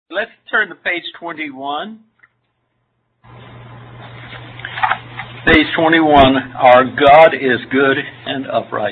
Let's turn to page 21. Page 21, Our God is Good and Upright.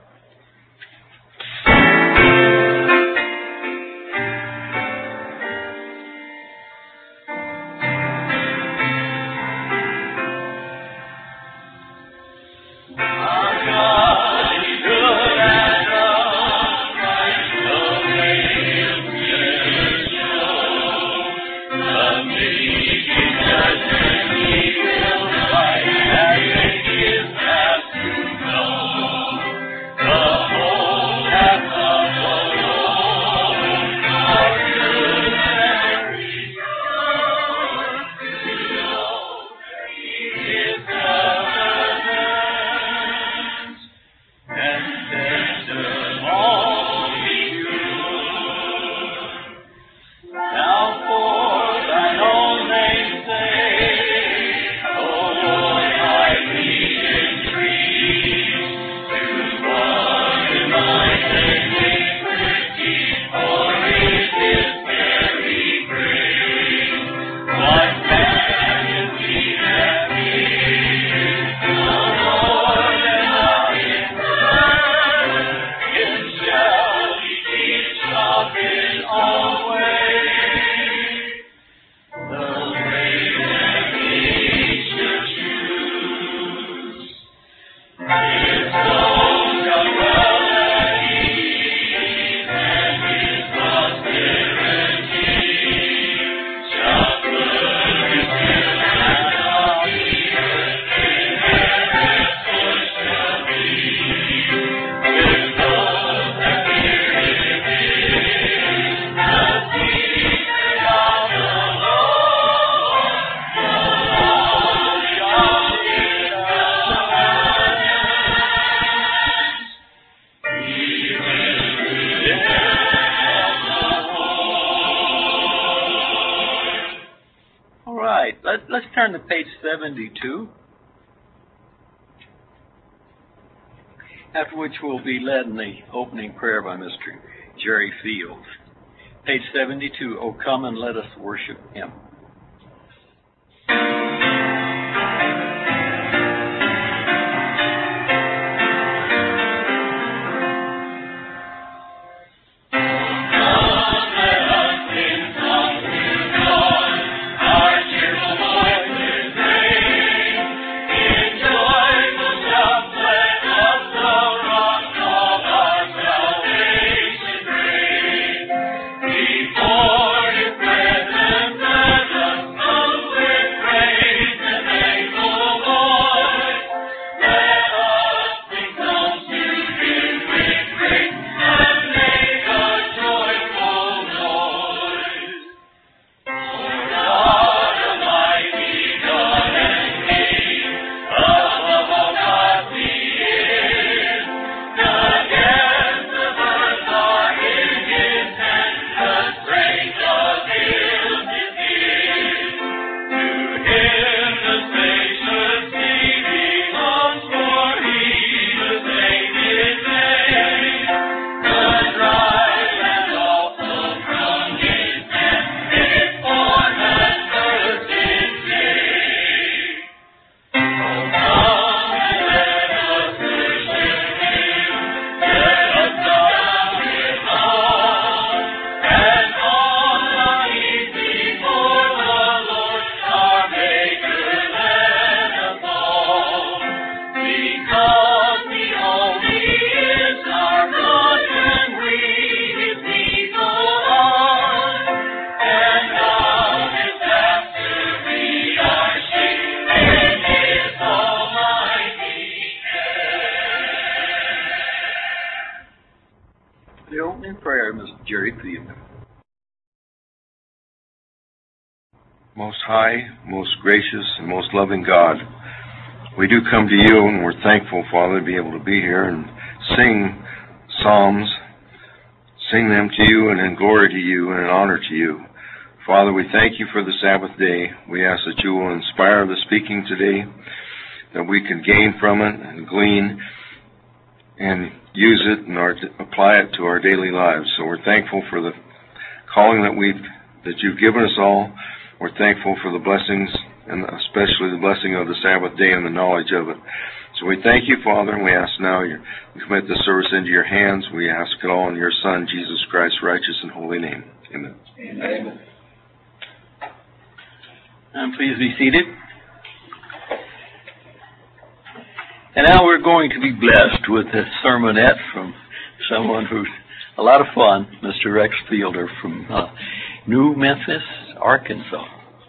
Let's turn to page 72, after which we'll be led in the opening prayer by Mr. Jerry Fields. Page 72, Oh, come and let us worship Him. The opening prayer, Mr. Jerry Fields. Most high, most gracious, and most loving God, we do come to you, and we're thankful, Father, to be able to be here and sing psalms, sing them to you and in glory to you and in honor to you. Father, we thank you for the Sabbath day. We ask that you will inspire the speaking today, that we can gain from it and glean and use it and apply it to our daily lives. So we're thankful for the calling that we've that you've given us all. We're thankful for the blessings, and especially the blessing of the Sabbath day and the knowledge of it. So we thank you, Father, and we ask now, we commit this service into your hands. We ask it all in your Son, Jesus Christ's righteous and holy name. Amen. Amen. And please be seated. And now we're going to be blessed with a sermonette from someone who's a lot of fun, Mr. Rex Fielder from New Memphis, Arkansas.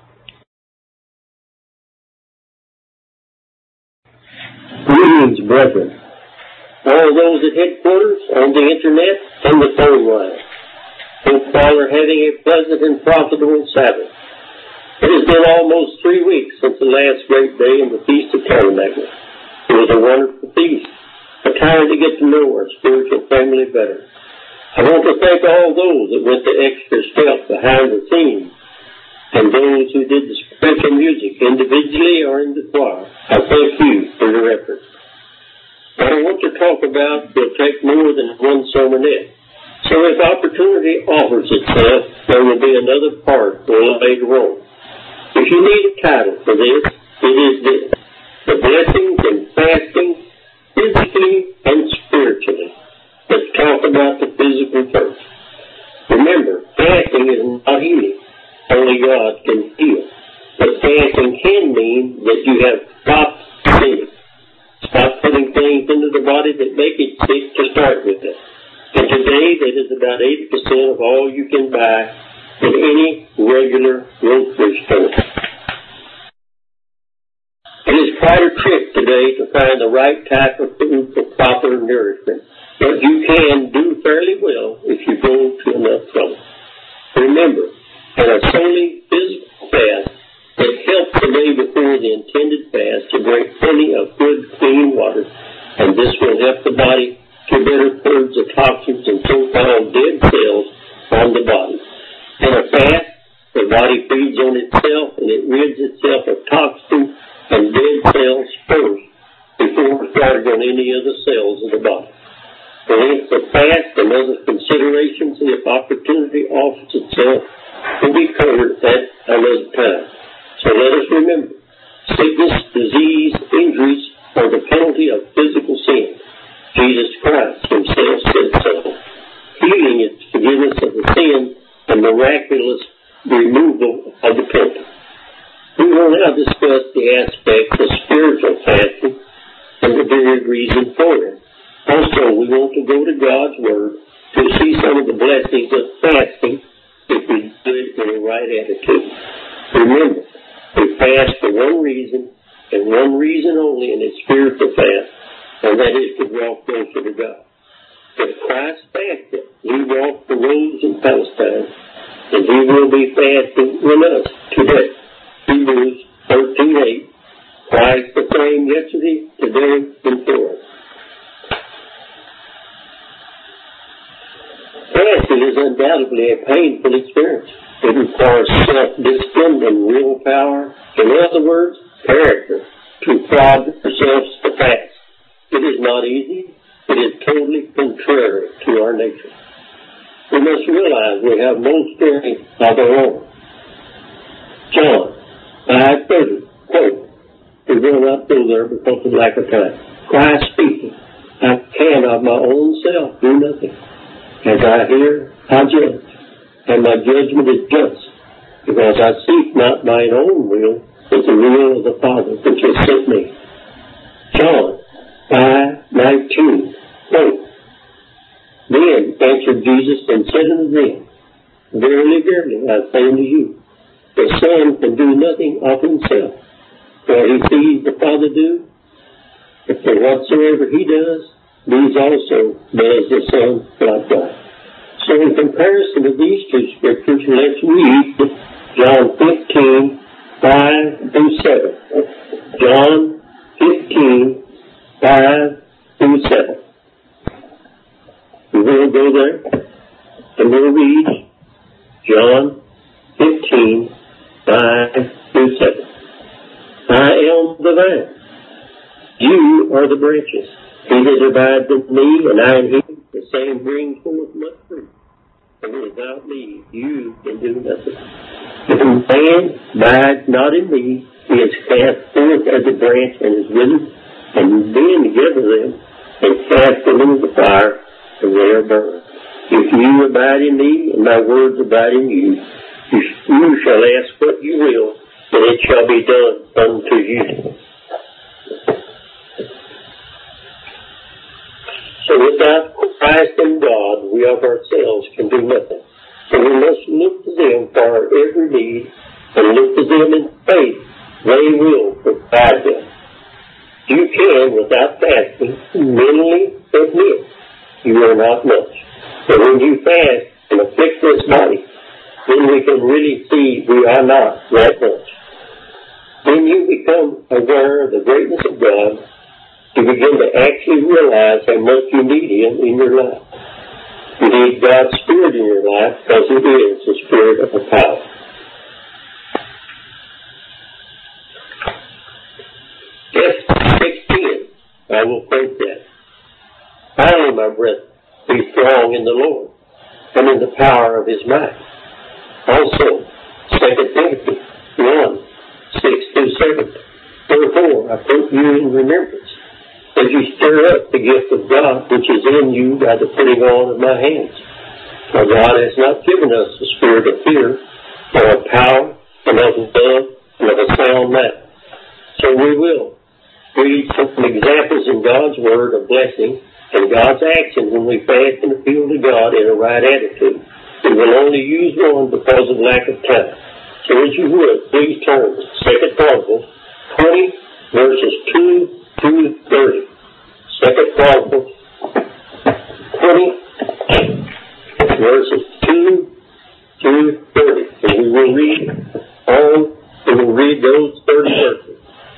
Greetings, brethren. All those at headquarters, on the internet, and the phone line. Hope all are having a pleasant and profitable Sabbath. It has been almost 3 weeks since the last great day in the Feast of Tabernacles. It was a wonderful feast, a time to get to know our spiritual family better. I want to thank all those that went the extra step behind the scenes, and those who did the spiritual music individually or in the choir. I thank you for your efforts. What I want to talk about will take more than one sermonette. So if opportunity offers itself, there will be another part later on. If you need a title for this, it is this: The Blessings in Fasting, Physically and Spiritually. Let's talk about the physical first. Remember, fasting is not healing. Only God can heal. But fasting can mean that you have stopped sinning. Stop putting things into the body that make it sick to start with it. And today, that is about 80% of all you can buy in any regular grocery store. It is quite a trick today to find the right type of food for proper nourishment. But you can do fairly well if you go to enough trouble. Remember, in a solely physical fast, it helps the day before the intended fast to drink plenty of good, clean water, and this will help the body to better purge the toxins and so-called dead cells from the body. In a fast, the body feeds on itself and it rids itself of toxins and dead cells first before starting on any other cells of the body. The length of fast and other considerations, if opportunity offers itself, will be covered at another time. So let us remember, sickness, disease, injuries are the penalty of physical sin. Jesus Christ himself said so. Healing is forgiveness of the sin and miraculous removal of the penalty. We will now discuss the aspects of spiritual fasting and the very reason for it. Also, we want to go to God's Word to see some of the blessings of fasting if we do it in the right attitude. Remember, we fast for one reason and one reason only in a spiritual fast, and that is to draw closer to God. If Christ fasted, he walked the roads in Palestine, and he will be fasting in us today. Hebrews 13:8. Christ the same yesterday, today, and forever. Fasting is undoubtedly a painful experience. It requires self-discipline and willpower. In other words, character, to prod ourselves to fast. It is not easy. It is totally contrary to our nature. We must realize we have no strength of our own. John 5:30, quote, we will not go there because of lack of time. Christ speaking, I can of my own self do nothing. As I hear, I judge, and my judgment is just, because I seek not mine own will, but the will of the Father which has sent me. John 5:19, quote, Then answered Jesus and said unto them, Verily, verily, I say unto you, the Son can do nothing of himself, for he sees the Father do, but for whatsoever he does, these also does the Son likewise. So in comparison to these two scriptures, let's read John 15:5-7. John 15:5-7. We will go there, and we'll read John 15:5-7. I am the vine. You are the branches. He that abides in me, and I in him, the same brings forth much fruit. and without me you can do nothing. If a man abides not in me, he is cast forth as a branch and is withered, and men gather them and cast them into the fire, and they are burned. If you abide in me, and my words abide in you, you shall ask what you will, and it shall be done unto you. So without Christ and God, we of ourselves can do nothing. So we must look to them for our every need, and look to them in faith. They will provide them. You can, without fasting, mentally admit you are not much. But when you fast and afflict this body, then we can really see we are not that much. When you become aware of the greatness of God, you begin to actually realize how much you need Him in your life. You need God's Spirit in your life because it is the Spirit of the power. Yes, 6:10, I will quote that. Finally, my brethren, be strong in the Lord and in the power of His might. Also, 2 Timothy 1:6-7. Therefore, I put you in remembrance, as you stir up the gift of God which is in you by the putting on of my hands. For God has not given us the spirit of fear, but of power and of love and of a sound mind. So we will read some examples in God's Word of blessing and God's action when we fast and appeal to God in a right attitude. We will only use one because of lack of time. So as you would, please turn to 2 Chronicles 20, verses 2 through 30. 2 Chronicles 20, verses 2 through 30. And we will read on, we will read those 30 verses.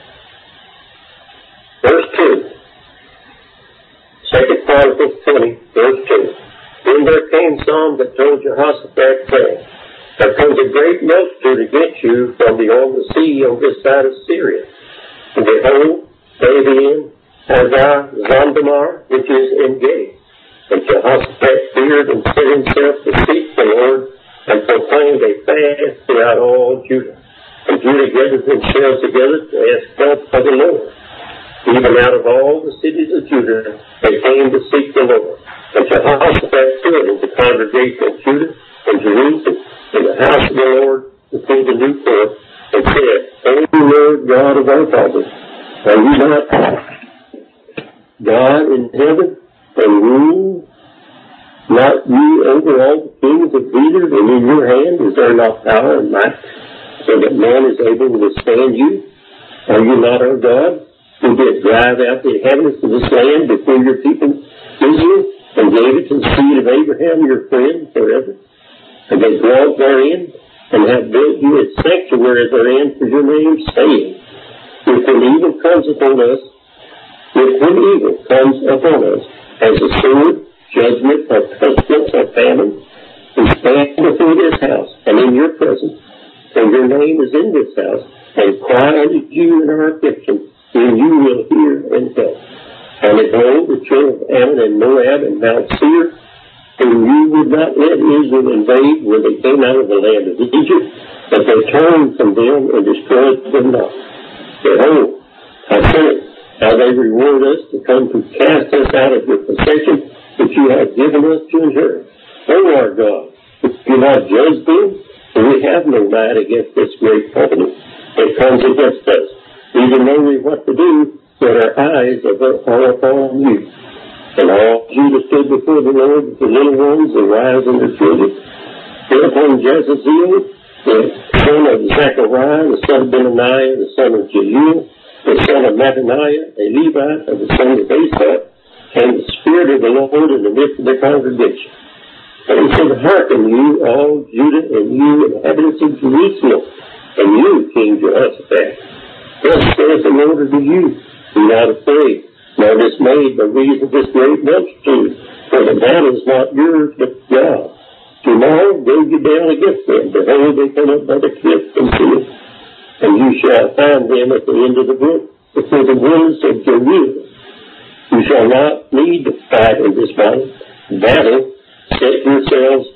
Verse 2. 2 Chronicles 20, verse 2. Then there came some that told Jehoshaphat, saying, there comes a great multitude against you from beyond the sea on this side of Syria. And behold, they then Hazar-Zandamar, which is engaged. And Jehoshaphat feared and set himself to seek the Lord, and proclaimed a fast throughout all Judah. And Judah gathered themselves together to ask help of the Lord. Even out of all the cities of Judah, they came to seek the Lord. And Jehoshaphat stood in the congregation of Judah and Jerusalem in the house of the Lord before the new court, and said, O Lord God of our fathers, are you not God in heaven, and rule not you over all the kings of Judah, and in your hand is there not power and might, so that none is able to withstand you? Are you not our God, who did drive out the inhabitants of this land before your people Israel, and gave it to the seed of Abraham, your friend, forever? And they dwelt therein, and have built you a sanctuary therein for your name's sake. If an evil comes upon us, as a sword, judgment, or pestilence, or famine, we stand before this house, and in your presence, for your name is in this house, and cry unto you in our affliction, and you will hear and help. And behold, the children of Ammon and Moab and Mount Seir, whom you would not let Israel invade when they came out of the land of Egypt, but they turned from them and destroyed them not. Behold, I said, how they reward us to come to cast us out of your possession, which you have given us to inherit. O our God, if you not judge them, for we have no might against this great company that comes against us. Even know we what to do, but our eyes are upon you. And all Judah stood before the Lord with the little ones, the wives and their children. Thereupon Jahaziel, the son of Zechariah, the son of Benaniah, the son of Jeiel, the son of Mattaniah, a Levite of the son of Asaph, came the Spirit of the Lord in the midst of the congregation. And he said, hearken you, all Judah, and you inhabitants of Jerusalem, and you, King Jehoshaphat. Thus says the Lord unto you, be not afraid, nor dismayed by reason of this great multitude, for the battle is not yours, but God. Tomorrow go you down against them. Behold, they come up by the cliff and see it. And you shall find them at the end of the brook, before the woods of Jerusalem. You shall not need to fight in this battle. Set yourselves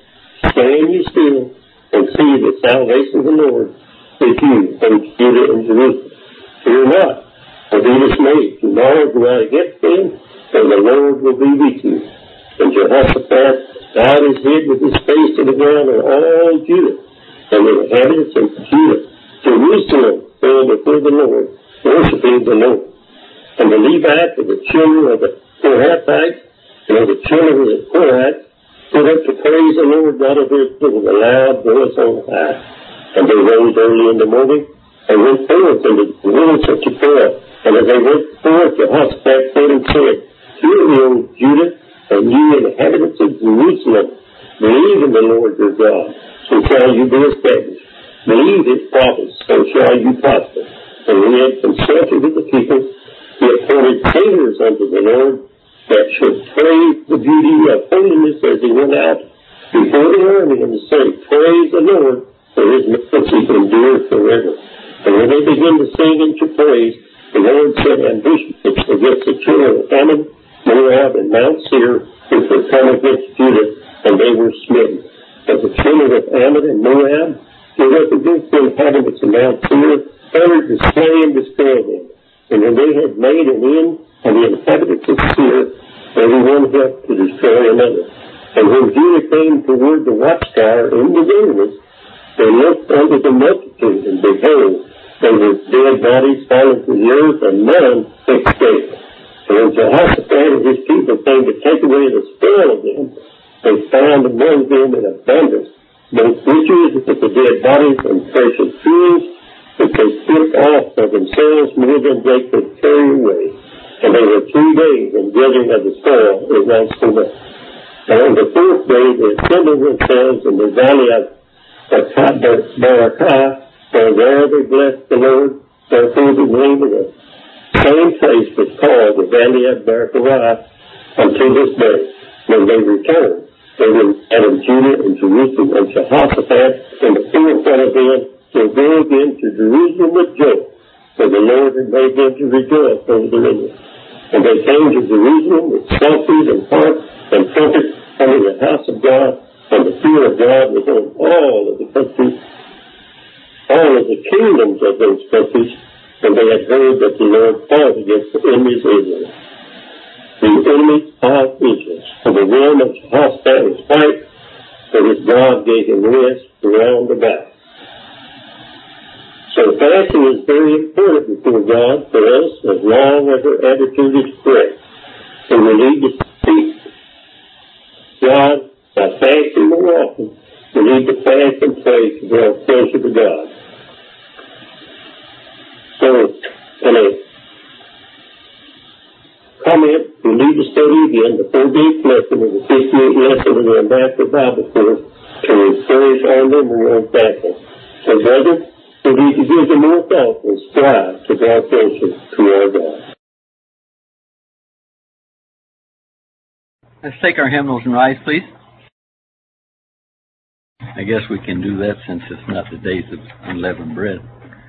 stand ye still and see the salvation of the Lord with you from Judah and Jerusalem. Fear not, or be dismayed. Tomorrow go out against them, and the Lord will be with you. And Jehoshaphat bowed his head with his face to the ground, and all Judah and the inhabitants of Judah, Jerusalem, fell before the Lord, worshiping the Lord. And the Levites and the children of the Kohathites and of the children of the Korahites stood up to praise the Lord God of Israel with a loud voice on high. And they rose early in the morning and went forth into the wilderness of Tekoa. And as they went forth, Jehoshaphat stood and said, Hear ye, O Judah, and ye inhabitants of Jerusalem, believe in the Lord your God, so shall you be established. Believe his prophets, so shall you prosper. And when he had consulted with the people, he appointed singers unto the Lord that should praise the beauty of holiness as he went out before the army and say, Praise the Lord, for his mercy endures forever. And when they began to sing and to praise, the Lord set ambushments against the children of Ammon, Moab, and Mount Seir, which were come against Judah, and they were smitten. But the children of Ammon and Moab stood up against the inhabitants of Mount Seir, uttered to slay and destroy them. And when they had made an end of the inhabitants of Seir, every one helped to destroy another. And when Judah came toward the watchtower in the wilderness, they looked unto the multitude, and behold, there were dead bodies fallen to the earth, and none escaped. And when Jehoshaphat and his people came to take away the spoil of them, they found among them in abundance both riches with the dead bodies and precious jewels, which they stripped off of themselves more than they could carry away. And they were 3 days in gathering of the spoil, it was so much. And on the 4th day they assembled themselves in the valley of Barakah, and there they blessed the Lord. Therefore the name of the same place was called the valley of Barakah until this day. When they returned, they were out of Judah and Jerusalem and Jehoshaphat, and the 4th one of them will go again to Jerusalem with joy, for the Lord had made them to rejoice over the river. And they came to Jerusalem with psalteries and harps and trumpets under the house of God, and the fear of God was on all of the countries, all of the kingdoms of those countries, and they had heard that the Lord fought against the enemies of Israel. The enemies of Israel. For the realm of Jehoshaphat was fight, but his God gave him rest round about. So fasting is very important before God for us as long as our attitude is correct. So we need to seek God by fasting more often. We need to fast and pray to draw closer to God. So, in a comment, we need to study again the 4-day lesson of the 58th lesson of the Ambassador Bible Course to refresh our memory on fasting. So, brothers, we need to give them more thought and strive to draw closer to our God. Let's take our hymnals and rise, please. I guess we can do that since it's not the days of unleavened bread.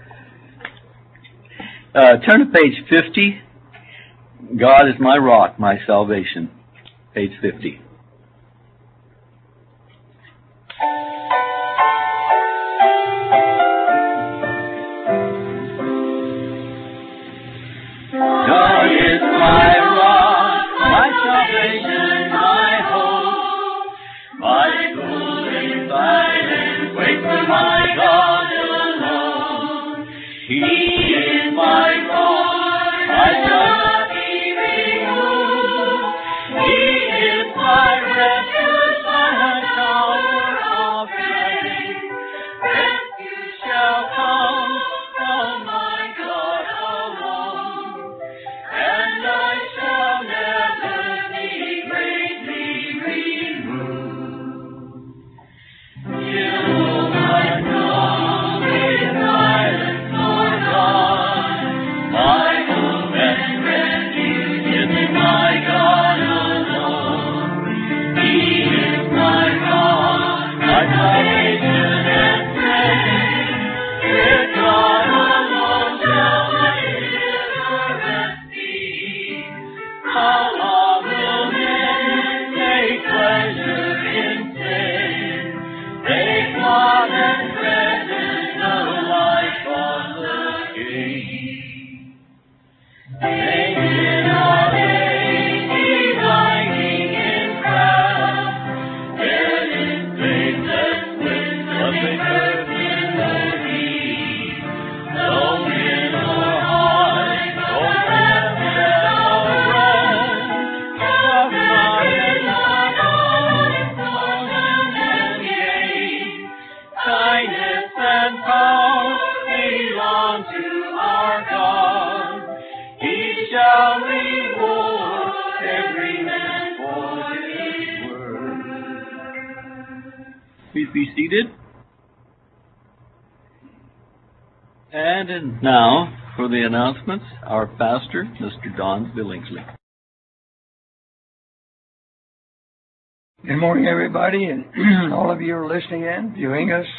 Turn to page 50. God is my rock, my salvation. Page 50. God is my rock, my salvation, my hope, my good and silent, wait for my God alone. He is my rock, I shall not be removed. He is my refuge, my tower of strength. Rescue shall come from my God alone, and I shall never be greatly removed. Till my tongue is silent, Lord God. Please be seated. And now, for the announcements, our pastor, Mr. Don Billingsley. Good morning, everybody, and all of you are listening in, viewing us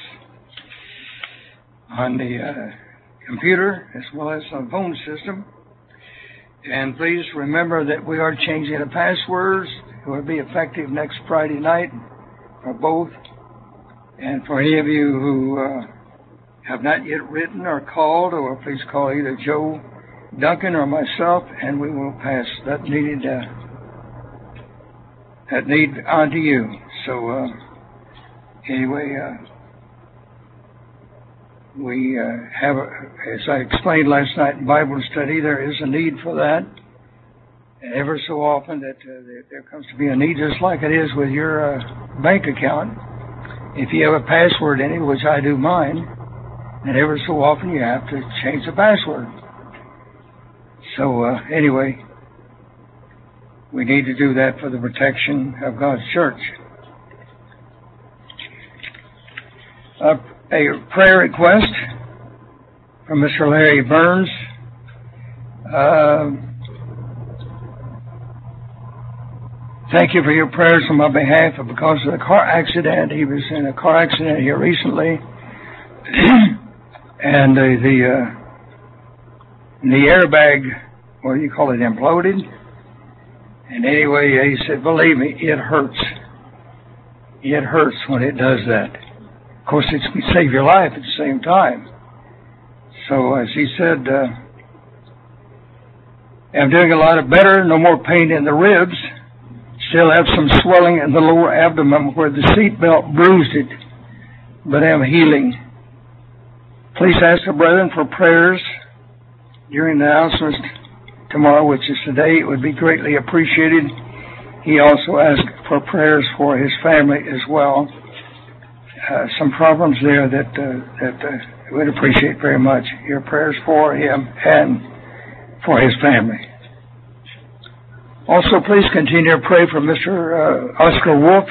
on the computer as well as on the phone system. And please remember that we are changing the passwords. It will be effective next Friday night for both. And for any of you who have not yet written or called, or please call either Joe Duncan or myself, and we will pass that need on to you. So anyway, we have, as I explained last night in Bible study, there is a need for that. And ever so often that there comes to be a need, just like it is with your bank account. If you have a password in it, which I do mine, and ever so often you have to change the password. So anyway, we need to do that for the protection of God's church. A prayer request from Mr. Larry Burns. Thank you for your prayers on my behalf because of the car accident. He was in a car accident here recently, and the airbag, what do you call it, imploded. And anyway, he said, believe me, it hurts. It hurts when it does that. Of course, it can save your life at the same time. So, as he said, I'm doing a lot better, no more pain in the ribs. Still have some swelling in the lower abdomen where the seat belt bruised it, but I'm healing. Please ask the brethren for prayers during the announcements tomorrow, which is today. It would be greatly appreciated. He also asked for prayers for his family as well. Some problems there that we'd appreciate very much. Your prayers for him and for his family. Also, please continue to pray for Mr. Oscar Wolf.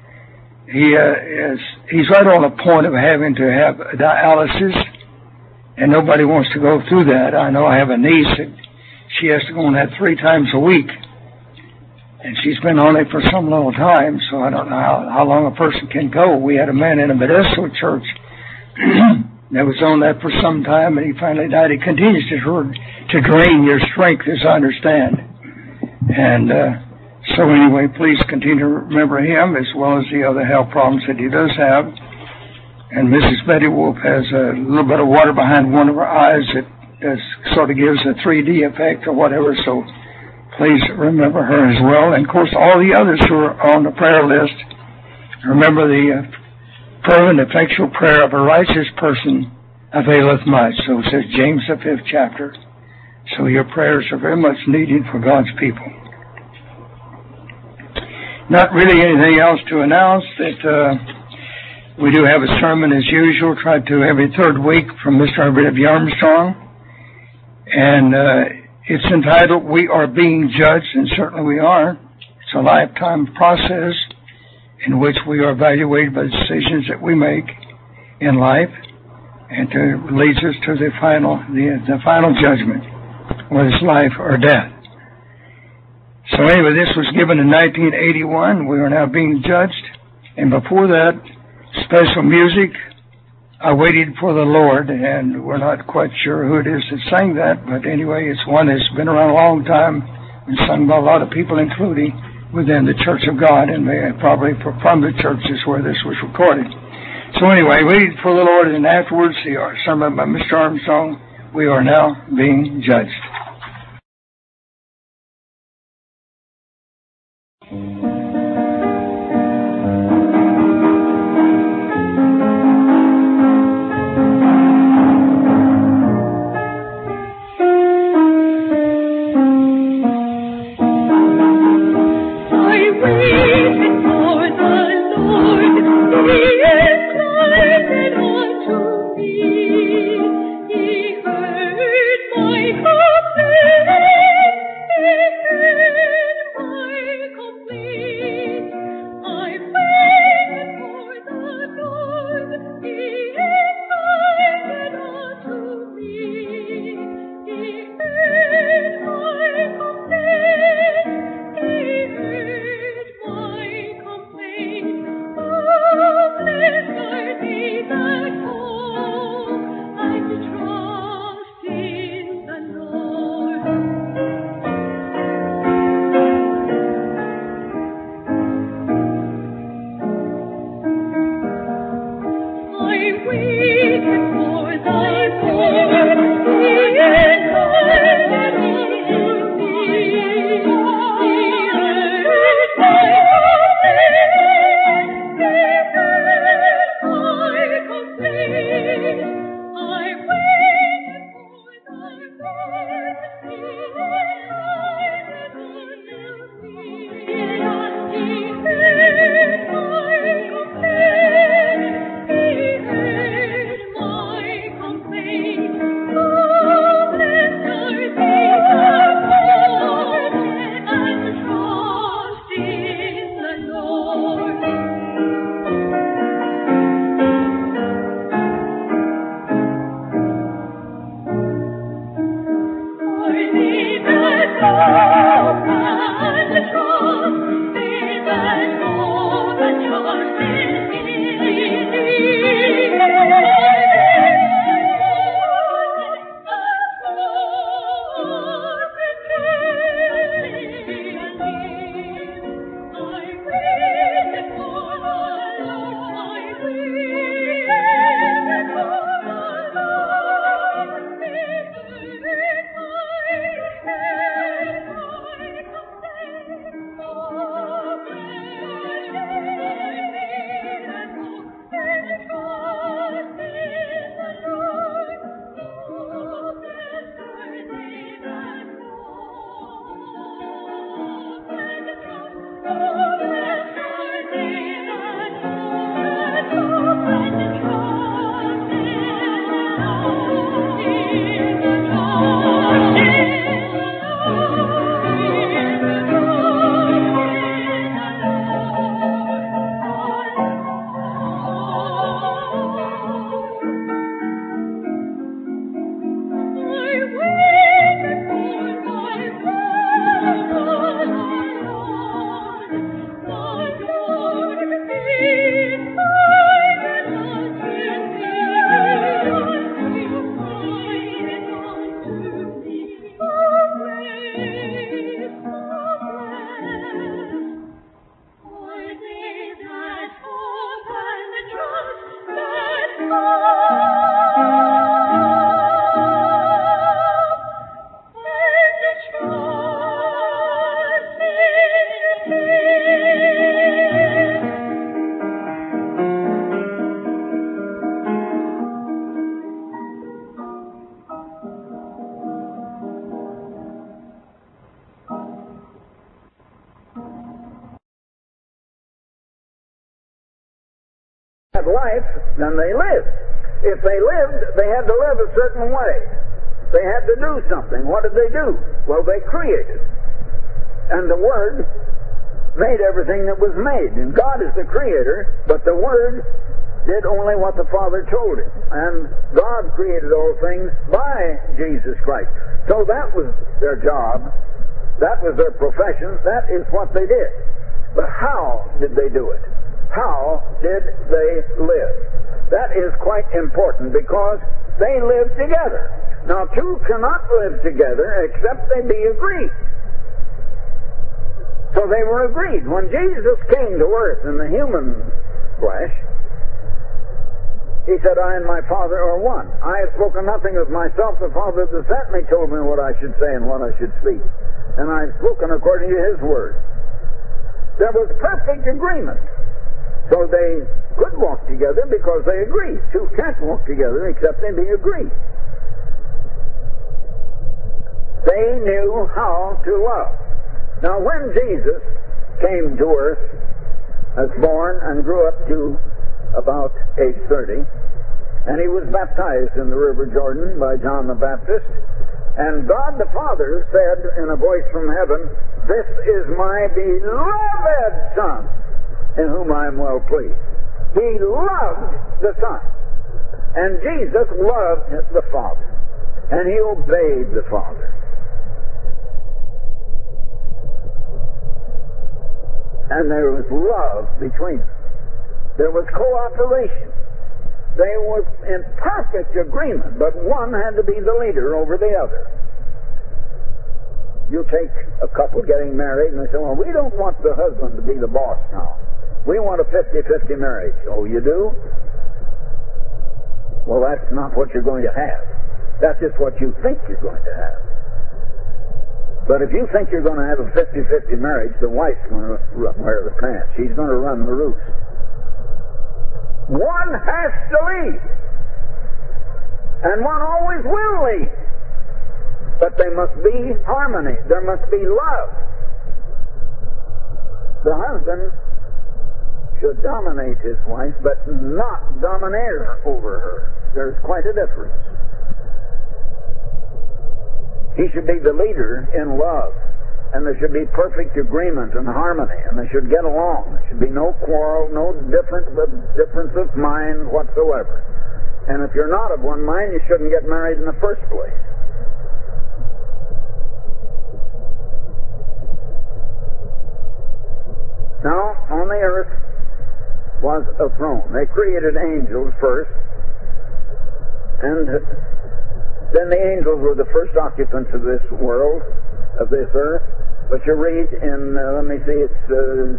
He's right on the point of having to have dialysis, and nobody wants to go through that. I know I have a niece that she has to go on that 3 times a week, and she's been on it for some little time, so I don't know how long a person can go. We had a man in a Modesto church that was on that for some time, and he finally died. It continues to drain your strength, as I understand. And so anyway, please continue to remember him as well as the other health problems that he does have. And Mrs. Betty Wolf has a little bit of water behind one of her eyes that sort of gives a 3D effect or whatever. So please remember her as well. And of course, all the others who are on the prayer list, remember the fervent, effectual prayer of a righteous person availeth much. So it says James the 5th chapter. So your prayers are very much needed for God's people. Not really anything else to announce. That we do have a sermon as usual, tried to every third week from Mr. Herbert W. Armstrong. And it's entitled, We Are Being Judged, and certainly we are. It's a lifetime process in which we are evaluated by the decisions that we make in life, and leads us to the final judgment, whether it's life or death. So anyway, this was given in 1981. We are now being judged. And before that, special music, I Waited for the Lord, and we're not quite sure who it is that sang that, but anyway, it's one that's been around a long time and sung by a lot of people, including within the Church of God, and probably from the churches where this was recorded. So anyway, Waited for the Lord, and afterwards, the sermon by Mr. Armstrong, We Are Now Being Judged. had life, then they lived. If they lived, they had to live a certain way. They had to do something. What did they do? Well, they created. And the Word made everything that was made. And God is the creator, but the Word did only what the Father told him. And God created all things by Jesus Christ. So that was their job. That was their profession. That is what they did. But how did they do it? How did they live? That is quite important because they lived together. Now, two cannot live together except they be agreed. So they were agreed. When Jesus came to earth in the human flesh, he said, I and my Father are one. I have spoken nothing of myself. The Father that sent me told me what I should say and what I should speak. And I have spoken according to His word. There was perfect agreement. So they could walk together because they agreed. Two can't walk together except they be agreed. They knew how to love. Now when Jesus came to earth, was born and grew up to about age 30, and he was baptized in the River Jordan by John the Baptist, and God the Father said in a voice from heaven, this is my beloved Son, in whom I am well pleased. He loved the Son, and Jesus loved the Father, and he obeyed the Father. And there was love between them. There was cooperation. They were in perfect agreement, but one had to be the leader over the other. You take a couple getting married and they say, well, we don't want the husband to be the boss now. We want a 50-50 marriage. Oh, you do? Well, that's not what you're going to have. That's just what you think you're going to have. But if you think you're going to have a 50-50 marriage, the wife's going to wear the pants. She's going to run the roost. One has to lead. And one always will lead. But there must be harmony. There must be love. The husband should dominate his wife, but not domineer over her. There's quite a difference. He should be the leader in love. And there should be perfect agreement and harmony. And they should get along. There should be no quarrel, no difference of mind whatsoever. And if you're not of one mind, you shouldn't get married in the first place. Now, on the earth was a throne. They created angels first. And then the angels were the first occupants of this world, of this earth. But you read in, let me see, it's 2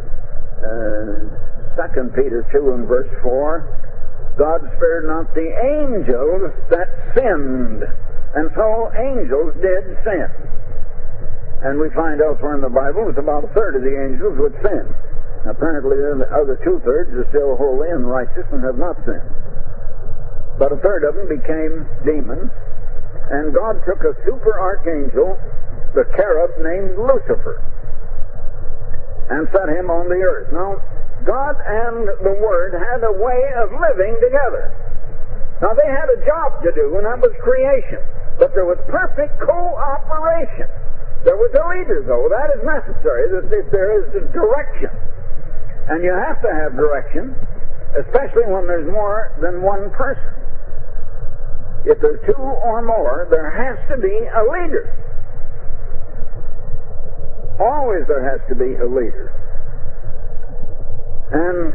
Peter 2 and verse 4, God spared not the angels that sinned. And so angels did sin. And we find elsewhere in the Bible that about a third of the angels would sin. Apparently the other 2/3 are still holy and righteous and have not sinned. But a third of them became demons. And God took a super archangel, the cherub named Lucifer, and set him on the earth. Now, God and the Word had a way of living together. Now, they had a job to do, and that was creation. But there was perfect cooperation. There was a leader, though. That is necessary, that there is a direction. And you have to have direction, especially when there's more than one person. If there's two or more, there has to be a leader. Always there has to be a leader. And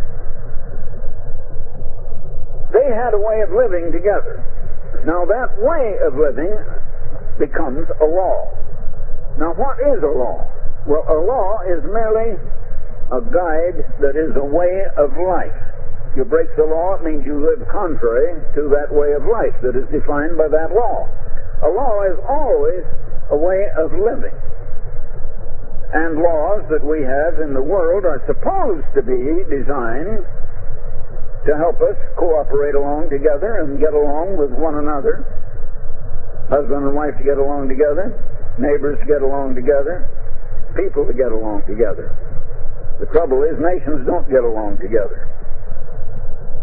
they had a way of living together. Now that way of living becomes a law. Now what is a law? Well, a law is merely a guide that is a way of life. You break the law, it means you live contrary to that way of life that is defined by that law. A law is always a way of living. And laws that we have in the world are supposed to be designed to help us cooperate along together and get along with one another. Husband and wife to get along together, neighbors to get along together, people to get along together. The trouble is nations don't get along together.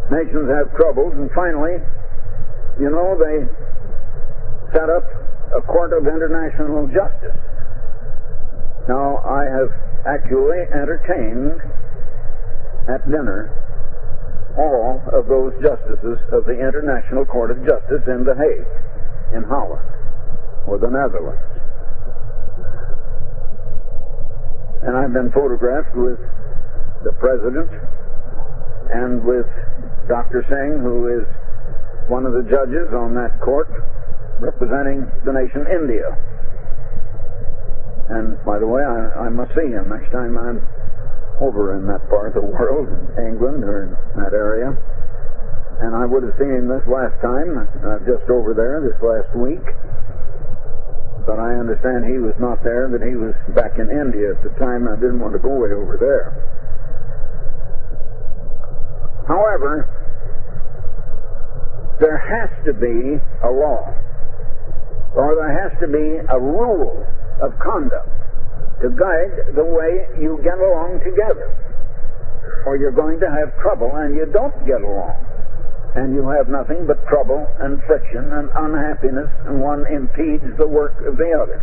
Nations have troubles, and finally, they set up a court of international justice. Now, I have actually entertained at dinner all of those justices of the International Court of Justice in The Hague, in Holland, or the Netherlands. And I've been photographed with the President and with Dr. Singh, who is one of the judges on that court representing the nation India. And by the way, I must see him next time I'm over in that part of the world, England or in that area. And I would have seen him this last time, just over there this last week. But I understand he was not there, that he was back in India at the time. I didn't want to go way over there. However, there has to be a law, or there has to be a rule of conduct to guide the way you get along together, or you're going to have trouble and you don't get along, and you have nothing but trouble and friction and unhappiness, and one impedes the work of the other.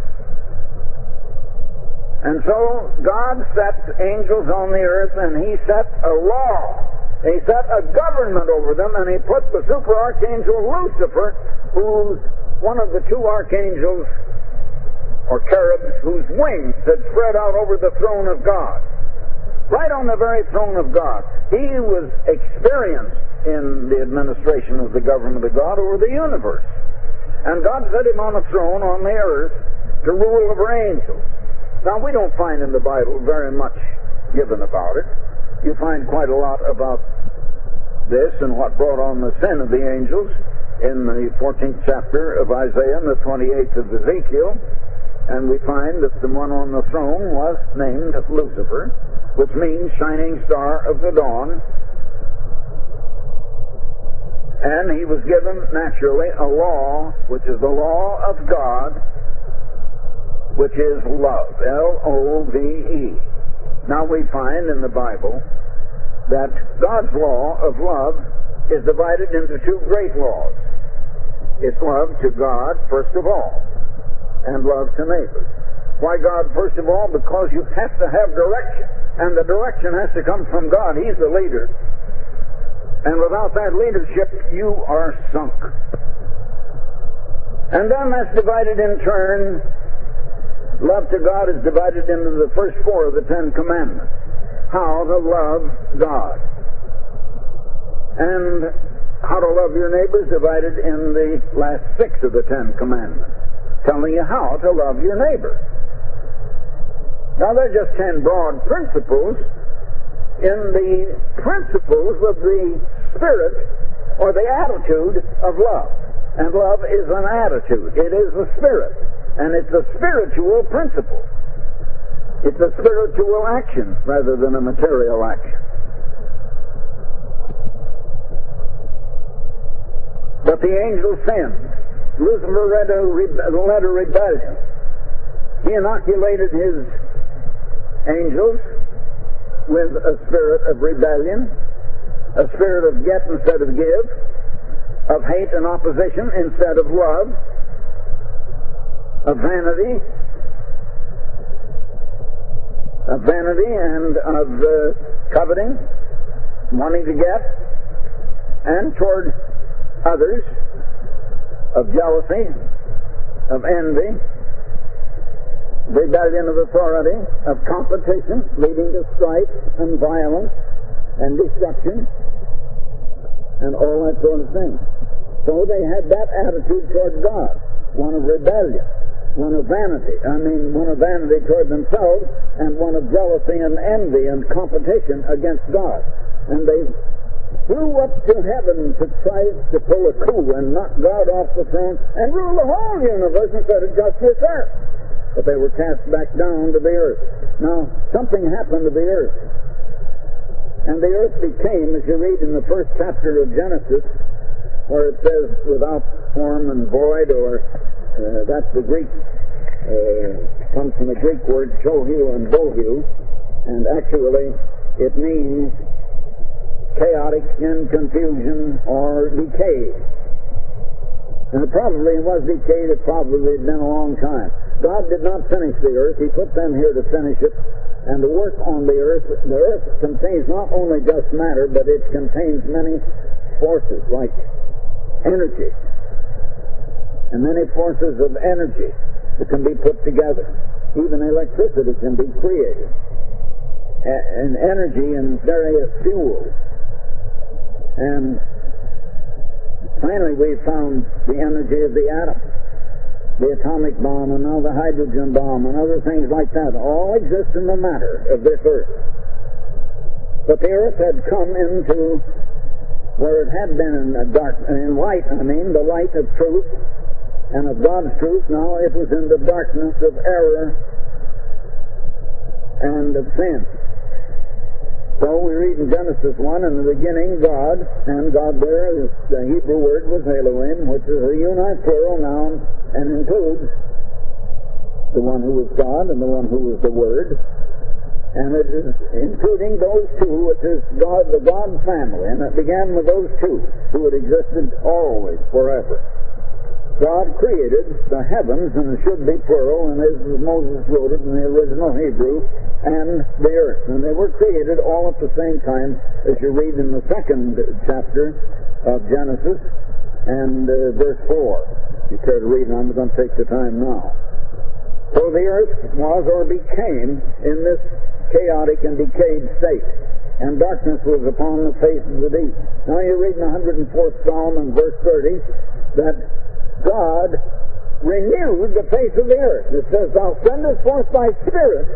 And so God set angels on the earth, and He set a law. He set a government over them, and He put the super archangel Lucifer, who's one of the two archangels or cherubs whose wings had spread out over the throne of God, right on the very throne of God. He was experienced in the administration of the government of God over the universe. And God set him on a throne on the earth to rule over angels. Now, we don't find in the Bible very much given about it. You find quite a lot about this and what brought on the sin of the angels in the 14th chapter of Isaiah and the 28th of Ezekiel. And we find that the one on the throne was named Lucifer, which means shining star of the dawn. And he was given, naturally, a law, which is the law of God, which is love, L-O-V-E. Now we find in the Bible that God's law of love is divided into two great laws. It's love to God, first of all, and love to neighbor. Why God, first of all? Because you have to have direction, and the direction has to come from God. He's the leader. And without that leadership, you are sunk. And then that's divided in turn. Love to God is divided into the first four of the Ten Commandments. How to love God. And how to love your neighbor is divided in the last six of the Ten Commandments, telling you how to love your neighbor. Now, they're just 10 broad principles in the principles of the spirit or the attitude of love. And love is an attitude. It is a spirit. And it's a spiritual principle. It's a spiritual action rather than a material action. But the angel sinned. Lucifer led a rebellion. He inoculated his angels with a spirit of rebellion, a spirit of get instead of give, of hate and opposition instead of love, of vanity and of coveting, wanting to get, and toward others, of jealousy, of envy, rebellion of authority, of competition, leading to strife and violence and destruction, and all that sort of thing. So they had that attitude toward God, one of rebellion, one of vanity. One of vanity toward themselves, and one of jealousy and envy and competition against God. And they flew up to heaven to try to pull a coup and knock God off the throne and rule the whole universe instead of just this earth. But they were cast back down to the earth. Now, something happened to the earth. And the earth became, as you read in the first chapter of Genesis, where it says, without form and void, or that's the Greek, comes from the Greek word tohu and bohu, and actually it means chaotic in confusion or decay. And it probably was decayed, it probably had been a long time. God did not finish the earth. He put them here to finish it. And the work on the earth contains not only just matter, but it contains many forces, like energy. And many forces of energy that can be put together. Even electricity can be created. And energy in various fuels. And finally we found the energy of the atom, the atomic bomb, and now the hydrogen bomb, and other things like that, all exist in the matter of this earth. But the earth had come into where it had been in light, the light of truth and of God's truth. Now it was in the darkness of error and of sin. So we read in Genesis 1, in the beginning God, and God there, the Hebrew word was Elohim, which is a uniplural noun and includes the one who was God and the one who was the Word. And it is including those two, which is God, the God family. And it began with those two who had existed always, forever. God created the heavens, and it should be plural, and as Moses wrote it in the original Hebrew, and the earth. And they were created all at the same time, as you read in the second chapter of Genesis, and verse 4. If you care to read, and I'm going to take the time now. So the earth was or became in this chaotic and decayed state, and darkness was upon the face of the deep. Now you read in the 104th Psalm and verse 30 that God renewed the face of the earth. It says, Thou sendest forth Thy Spirit,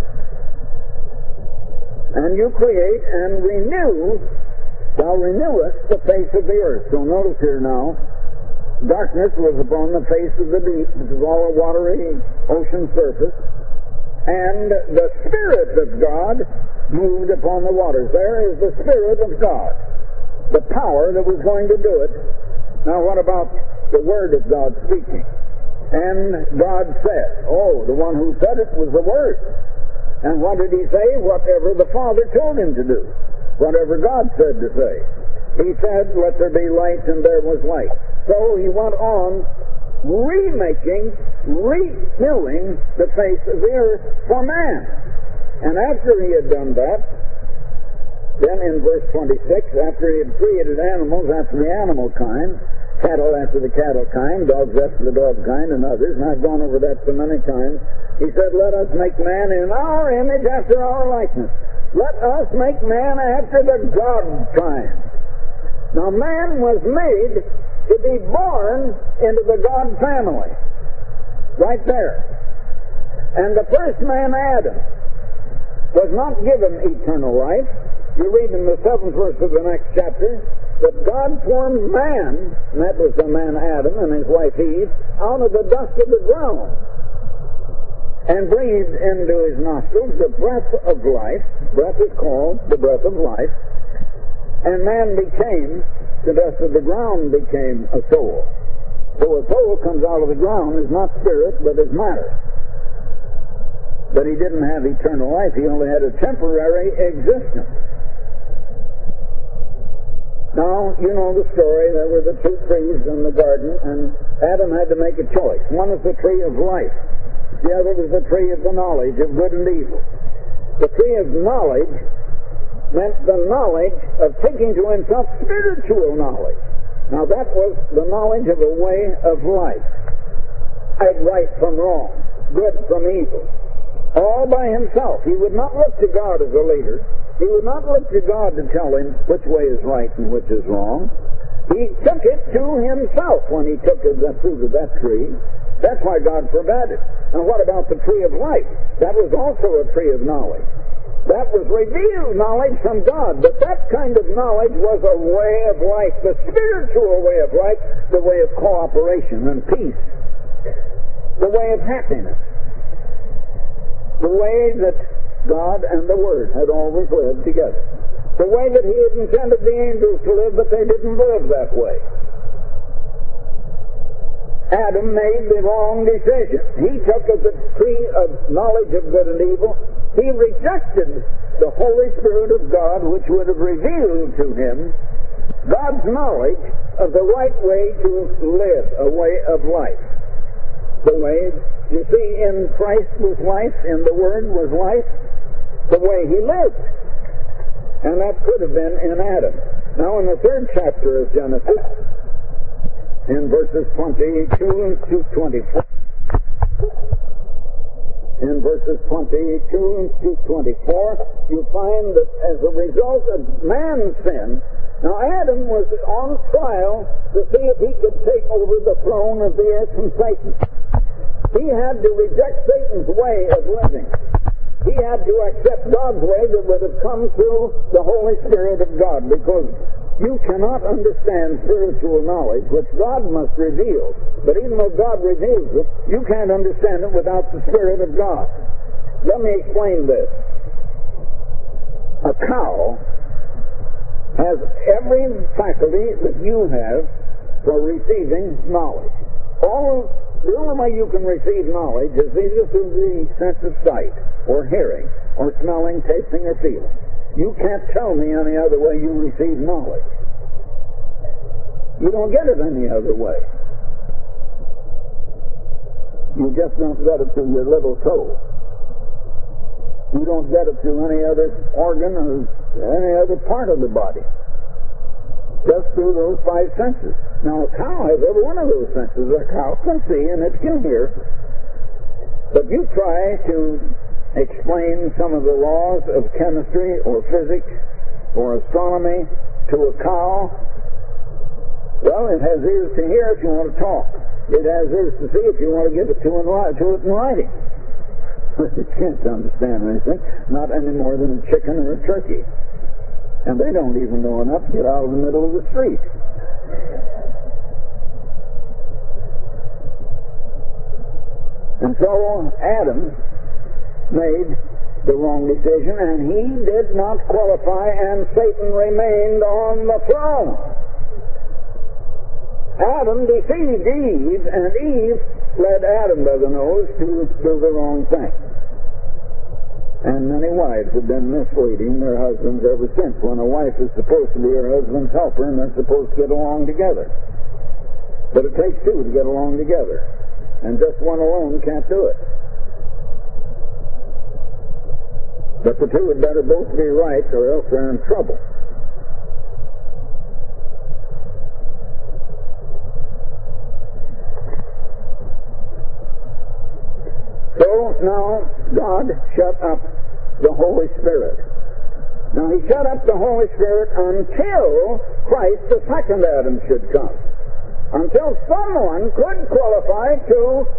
and you create and renew, Thou renewest the face of the earth. So notice here now, darkness was upon the face of the deep, which is all a watery ocean surface, and the Spirit of God moved upon the waters. There is the Spirit of God, the power that was going to do it. Now what about the Word of God speaking? And God said, the one who said it was the Word. And what did He say? Whatever the Father told Him to do. Whatever God said to say. He said, let there be light, and there was light. So He went on renewing the face of the earth for man. And after He had done that, then in verse 26, after He had created animals after the animal kind, cattle after the cattle kind, dogs after the dog kind, and others, and I've gone over that so many times, He said, let us make man in our image after our likeness. Let us make man after the God kind. Now man was made to be born into the God family. Right there. And the first man, Adam, was not given eternal life. You read in the 7th verse of the next chapter that God formed man, and that was the man Adam and his wife Eve, out of the dust of the ground, and breathed into his nostrils the breath of life. Breath is called the breath of life. And man became, the dust of the ground became a soul. So a soul comes out of the ground, is not spirit, but is matter. But he didn't have eternal life. He only had a temporary existence. Now, you know the story. There were the two trees in the garden, and Adam had to make a choice. One is the tree of life. The other was the tree of the knowledge of good and evil. The tree of knowledge meant the knowledge of taking to himself spiritual knowledge. Now that was the knowledge of a way of life. Right from wrong, good from evil. All by himself. He would not look to God as a leader. He would not look to God to tell him which way is right and which is wrong. He took it to himself when he took the fruit of that tree. That's why God forbade it. And what about the tree of life? That was also a tree of knowledge. That was revealed knowledge from God. But that kind of knowledge was a way of life, the spiritual way of life, the way of cooperation and peace, the way of happiness, the way that God and the Word had always lived together, the way that He had intended the angels to live, but they didn't live that way. Adam made the wrong decision. He took of the tree of knowledge of good and evil. He rejected the Holy Spirit of God, which would have revealed to him God's knowledge of the right way to live, a way of life. The way, you see, in Christ was life, in the Word was life, the way he lived. And that could have been in Adam. Now in the 3rd chapter of Genesis, in verses 22 to 24, in verses 22 to 24, you find that as a result of man's sin, now Adam was on trial to see if he could take over the throne of the earth from Satan. He had to reject Satan's way of living. He had to accept God's way that would have come through the Holy Spirit of God, because you cannot understand spiritual knowledge, which God must reveal. But even though God reveals it, you can't understand it without the Spirit of God. Let me explain this. A cow has every faculty that you have for receiving knowledge. The only way you can receive knowledge is either through the sense of sight, or hearing, or smelling, tasting, or feeling. You can't tell me any other way you receive knowledge. You don't get it any other way. You just don't get it through your little toe. You don't get it through any other organ or any other part of the body. Just through those 5 senses. Now a cow has every one of those senses. A cow can see and it can hear. But you try to explain some of the laws of chemistry or physics or astronomy to a cow, well, it has ears to hear if you want to talk. It has ears to see if you want to give it to it in writing. It can't understand anything, not any more than a chicken or a turkey. And they don't even know enough to get out of the middle of the street. And so Adam made the wrong decision, and he did not qualify, and Satan remained on the throne. Adam deceived Eve, and Eve led Adam by the nose to do the wrong thing. And many wives have been misleading their husbands ever since, when a wife is supposed to be her husband's helper and they're supposed to get along together. But it takes 2 to get along together, and just one alone can't do it. But the 2 had better both be right, or else they're in trouble. So now God shut up the Holy Spirit. Now he shut up the Holy Spirit until Christ, the second Adam, should come. Until someone could qualify to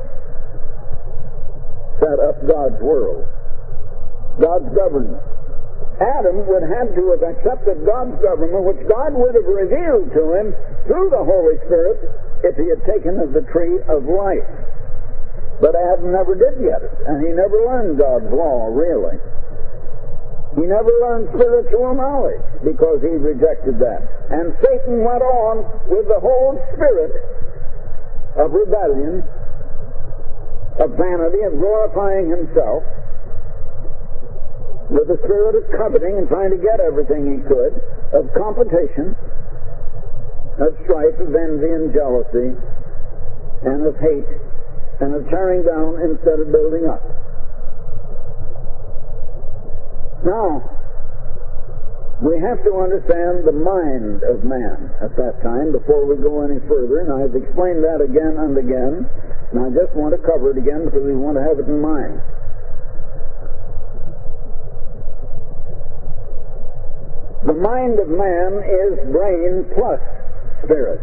set up God's world, God's government. Adam would have to have accepted God's government, which God would have revealed to him through the Holy Spirit if he had taken of the tree of life. But Adam never did get it, and he never learned God's law, really. He never learned spiritual knowledge because he rejected that. And Satan went on with the whole spirit of rebellion, of vanity, of glorifying himself, with the spirit of coveting and trying to get everything he could, of competition, of strife, of envy and jealousy, and of hate, and of tearing down instead of building up. Now, we have to understand the mind of man at that time before we go any further, and I've explained that again and again, and I just want to cover it again because we want to have it in mind. The mind of man is brain plus spirit.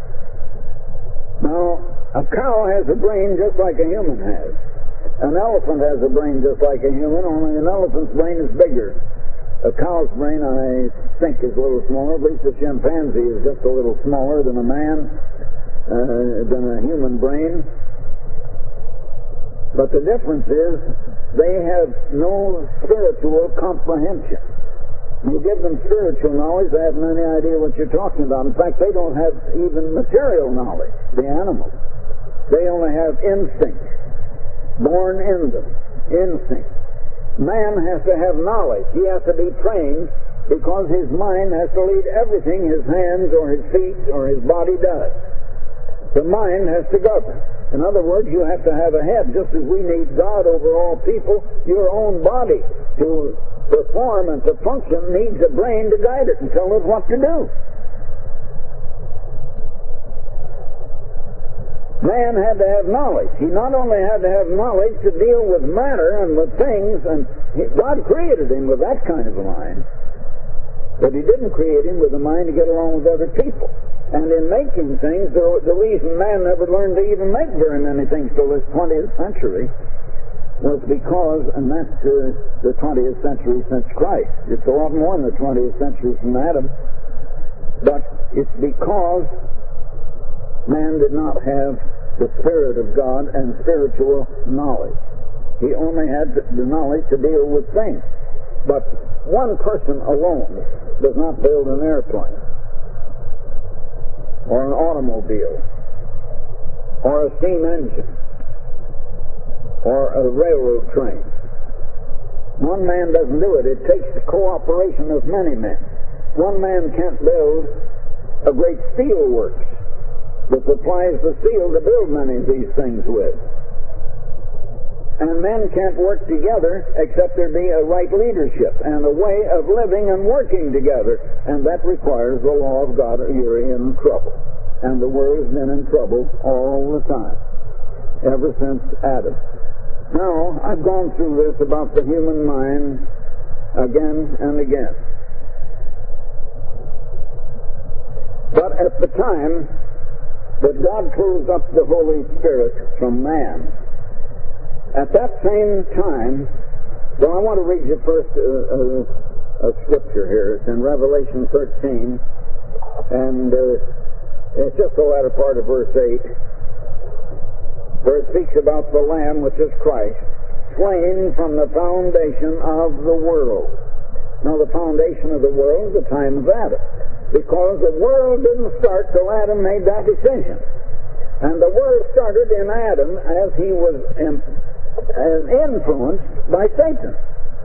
Now, a cow has a brain just like a human has. An elephant has a brain just like a human, only an elephant's brain is bigger. A cow's brain, I think, is a little smaller. At least a chimpanzee is just a little smaller than a man, than a human brain. But the difference is they have no spiritual comprehension. You give them spiritual knowledge, they haven't any idea what you're talking about. In fact, they don't have even material knowledge, the animals. They only have instinct, born in them, instinct. Man has to have knowledge. He has to be trained because his mind has to lead everything his hands or his feet or his body does. The mind has to govern. In other words, you have to have a head. Just as we need God over all people, your own body to perform and to function needs a brain to guide it and tell it what to do. Man had to have knowledge. He not only had to have knowledge to deal with matter and with things, and God created him with that kind of a mind, but he didn't create him with a mind to get along with other people. And in making things, the reason man never learned to even make very many things till this 20th century was because, and that's the 20th century since Christ. It's a lot more than the 20th century from Adam, but it's because man did not have the Spirit of God and spiritual knowledge. He only had the knowledge to deal with things. But one person alone does not build an airplane, or an automobile, or a steam engine, or a railroad train. One man doesn't do it. It takes the cooperation of many men. One man can't build a great steel works that supplies the steel to build many of these things with. And men can't work together except there be a right leadership and a way of living and working together. And that requires the law of God, or you're in trouble. And the world has been in trouble all the time, ever since Adam. Now, I've gone through this about the human mind again and again. But at the time that God closed up the Holy Spirit from man, at that same time, well, I want to read you first a scripture here. It's in Revelation 13, and it's just the latter part of verse 8, where it speaks about the Lamb, which is Christ, slain from the foundation of the world. Now, the foundation of the world is the time of Adam, because the world didn't start till Adam made that decision. And the world started in Adam as he was influenced by Satan.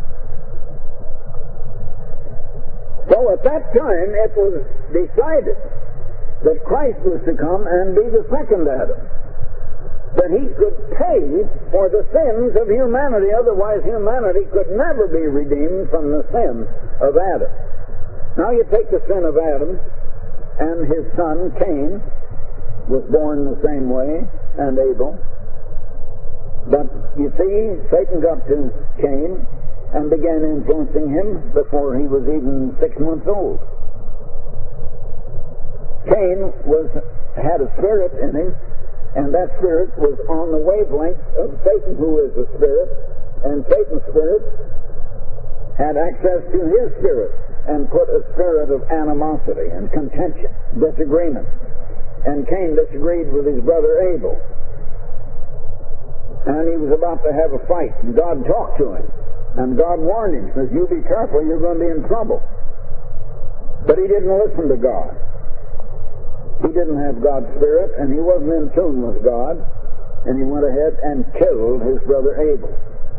So at that time it was decided that Christ was to come and be the second Adam, that he could pay for the sins of humanity. Otherwise humanity could never be redeemed from the sin of Adam. Now you take the sin of Adam, and his son Cain was born the same way, and Abel. But you see, Satan got to Cain and began influencing him before he was even 6 months old. Cain had a spirit in him, and that spirit was on the wavelength of Satan, who is a spirit, and Satan's spirit had access to his spirit and put a spirit of animosity and contention, disagreement. And Cain disagreed with his brother Abel. And he was about to have a fight, and God talked to him. And God warned him, says, you be careful, you're going to be in trouble. But he didn't listen to God. He didn't have God's Spirit, and he wasn't in tune with God. And he went ahead and killed his brother Abel.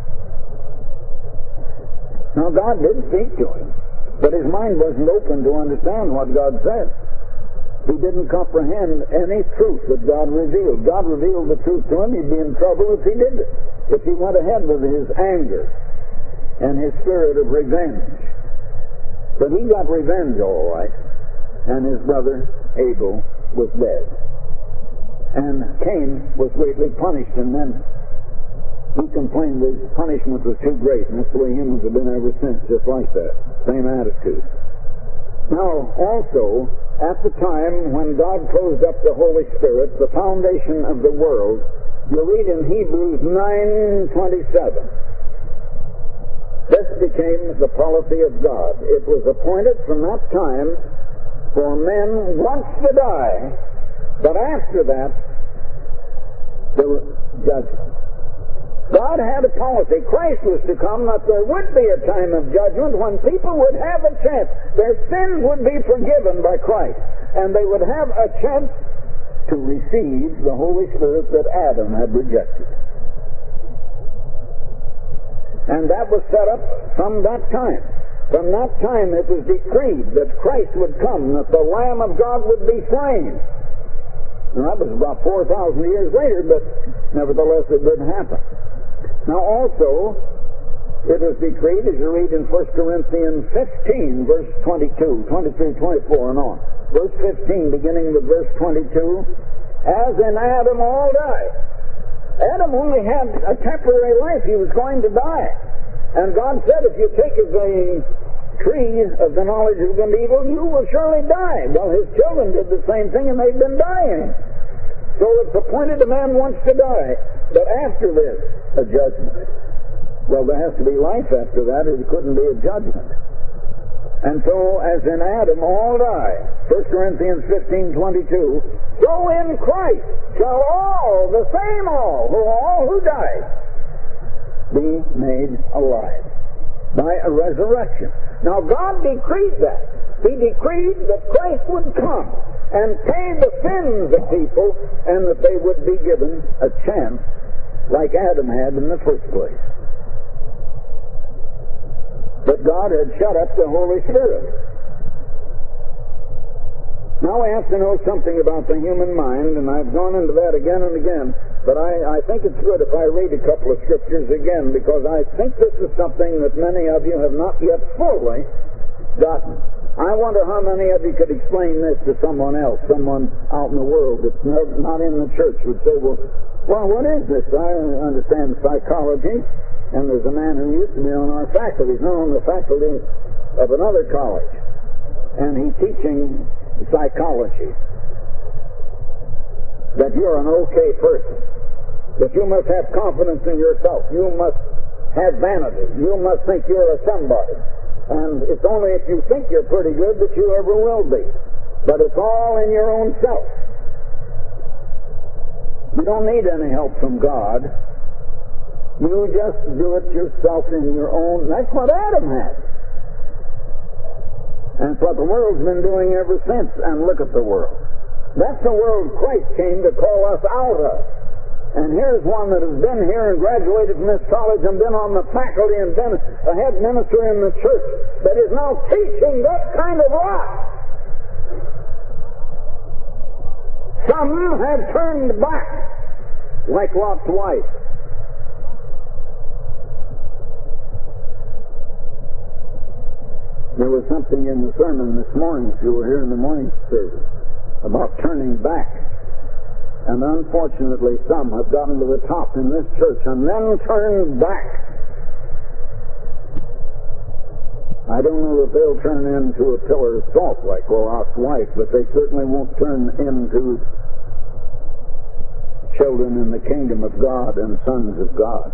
Now God did speak to him, but his mind wasn't open to understand what God said. He didn't comprehend any truth that God revealed. God revealed the truth to him. He'd be in trouble if he did it. If he went ahead with his anger and his spirit of revenge. But he got revenge all right, and his brother Abel was dead. And Cain was greatly punished, and then he complained that his punishment was too great, and that's the way humans have been ever since, just like that. Same attitude. Now, also, at the time when God closed up the Holy Spirit, the foundation of the world, you read in Hebrews 9:27. This became the policy of God. It was appointed from that time for men once to die, but after that, there was judgment. God had a policy. Christ was to come that there would be a time of judgment when people would have a chance. Their sins would be forgiven by Christ, and they would have a chance to receive the Holy Spirit that Adam had rejected. And that was set up from that time. From that time it was decreed that Christ would come, that the Lamb of God would be slain. And that was about 4,000 years later, but nevertheless it did happen. Now also, it was decreed, as you read in 1 Corinthians 15, verse 22, 23, 24, and on. Verse 15, beginning with verse 22, as in Adam all died. Adam only had a temporary life. He was going to die. And God said, if you take of the tree of the knowledge of good and evil, you will surely die. Well, his children did the same thing, and they've been dying. So it's appointed a man wants to die, but after this, a judgment. Well, there has to be life after that, or there couldn't be a judgment. And so, as in Adam all die, 1 Corinthians 15:22, so in Christ shall all, the same all who died, be made alive by a resurrection. Now, God decreed that. He decreed that Christ would come and pay the sins of people, and that they would be given a chance like Adam had in the first place. But God had shut up the Holy Spirit. Now we have to know something about the human mind, and I've gone into that again and again, but I think it's good if I read a couple of scriptures again, because I think this is something that many of you have not yet fully gotten. I wonder how many of you could explain this to someone else, someone out in the world that's not in the church would say, well, what is this? I understand psychology, and there's a man who used to be on our faculty. He's now on the faculty of another college, and he's teaching psychology. That you're an okay person, that you must have confidence in yourself, you must have vanity, you must think you're a somebody. And it's only if you think you're pretty good that you ever will be. But it's all in your own self. You don't need any help from God. You just do it yourself in your own. That's what Adam had. And it's what the world's been doing ever since. And look at the world. That's the world Christ came to call us out of. And here's one that has been here and graduated from this college and been on the faculty and been a head minister in the church that is now teaching that kind of rot. Some have turned back, like Lot's wife. There was something in the sermon this morning, if you were here in the morning service, about turning back. And unfortunately, some have gotten to the top in this church and then turned back. I don't know if they'll turn into a pillar of salt like Lot's wife, but they certainly won't turn into children in the kingdom of God and sons of God.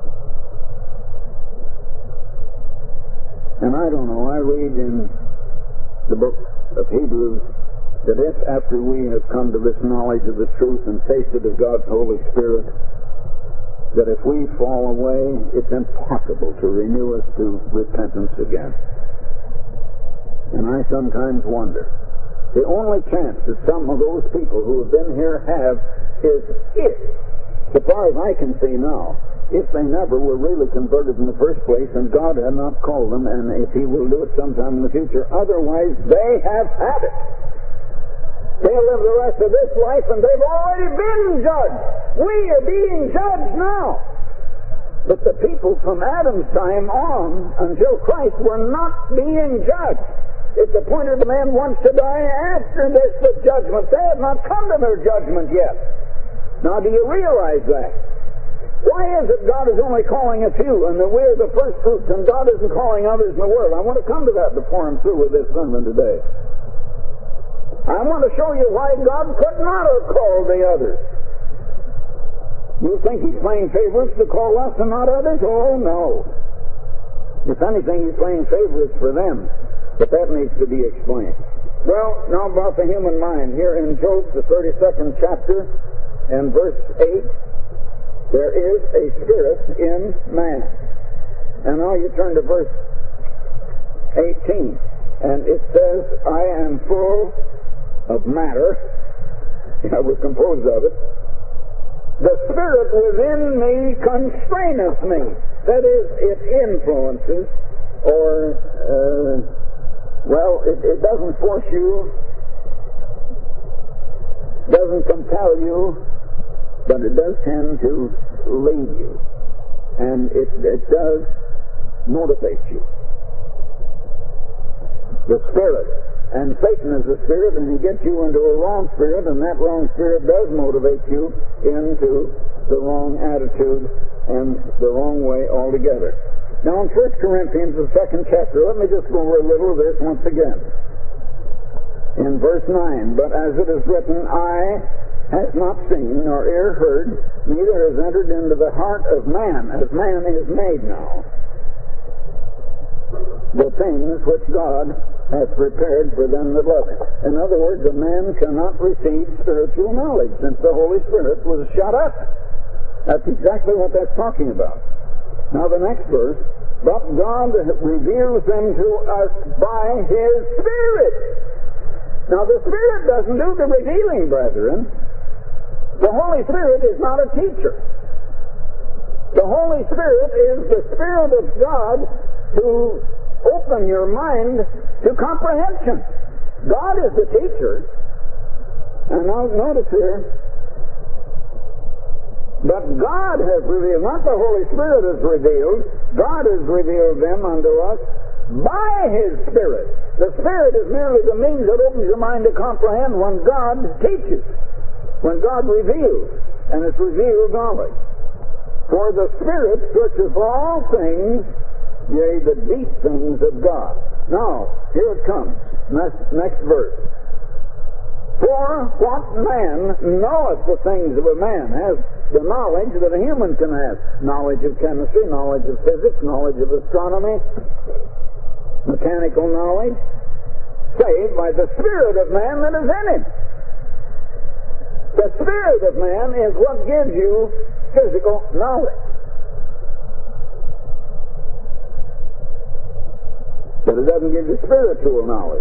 And I don't know, I read in the book of Hebrews that if after we have come to this knowledge of the truth and tasted of God's Holy Spirit, that if we fall away, it's impossible to renew us to repentance again. And I sometimes wonder, the only chance that some of those people who have been here have is if, as far as I can see now, if they never were really converted in the first place and God had not called them, and if He will do it sometime in the future. Otherwise, they have had it. They'll live the rest of this life, and they've already been judged. We are being judged now. But the people from Adam's time on until Christ were not being judged. It's appointed a man wants to die after this the judgment. They have not come to their judgment yet. Now, do you realize that? Why is it God is only calling a few, and that we're the first fruits, and God isn't calling others in the world? I want to come to that before I'm through with this sermon today. I want to show you why God could not have called the others. You think He's playing favorites to call us and not others? Oh, no. If anything, He's playing favorites for them. But that needs to be explained. Well, now about the human mind. Here in Job, the 32nd chapter, and verse 8, there is a spirit in man. And now you turn to verse 18. And it says, I am full of matter, I was composed of it. The Spirit within me constraineth me. That is, it influences, or, it doesn't force you, doesn't compel you, but it does tend to lead you. And it does motivate you. The Spirit. And Satan is the Spirit, and he gets you into a wrong spirit, and that wrong spirit does motivate you into the wrong attitude and the wrong way altogether. Now in 1 Corinthians, the 2nd chapter, let me just go over a little of this once again. In verse 9, but as it is written, eye has not seen, nor ear heard, neither has entered into the heart of man, as man is made now, the things which God hath prepared for them that love him. In other words, a man cannot receive spiritual knowledge since the Holy Spirit was shut up. That's exactly what that's talking about. Now the next verse, but God reveals them to us by His Spirit. Now the Spirit doesn't do the revealing, brethren. The Holy Spirit is not a teacher. The Holy Spirit is the Spirit of God to open your mind to comprehension. God is the teacher. And now notice here, but God has revealed, not the Holy Spirit has revealed, God has revealed them unto us by His Spirit. The Spirit is merely the means that opens your mind to comprehend when God teaches, when God reveals, and it's revealed knowledge. For the Spirit searches for all things, yea, the deep things of God. Now, here it comes. Next verse. For what man knoweth the things of a man has the knowledge that a human can have. Knowledge of chemistry, knowledge of physics, knowledge of astronomy, mechanical knowledge, save by the Spirit of man that is in him. The Spirit of man is what gives you physical knowledge. But it doesn't give you spiritual knowledge.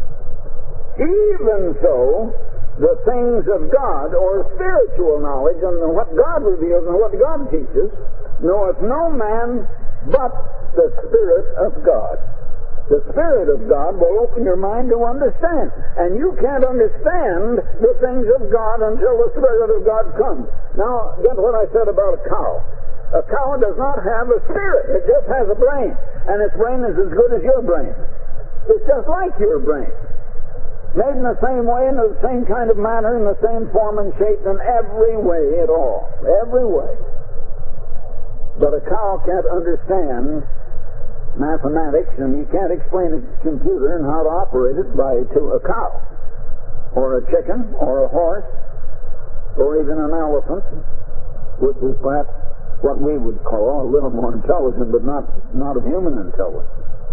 Even so, the things of God, or spiritual knowledge, and what God reveals and what God teaches, knoweth no man but the Spirit of God. The Spirit of God will open your mind to understand. And you can't understand the things of God until the Spirit of God comes. Now, get what I said about a cow. A cow does not have a spirit. It just has a brain. And its brain is as good as your brain. It's just like your brain. Made in the same way, in the same kind of manner, in the same form and shape, in every way at all. Every way. But a cow can't understand mathematics, and you can't explain a computer and how to operate it to a cow, or a chicken, or a horse, or even an elephant, which is perhaps what we would call a little more intelligent, but not of human intelligence.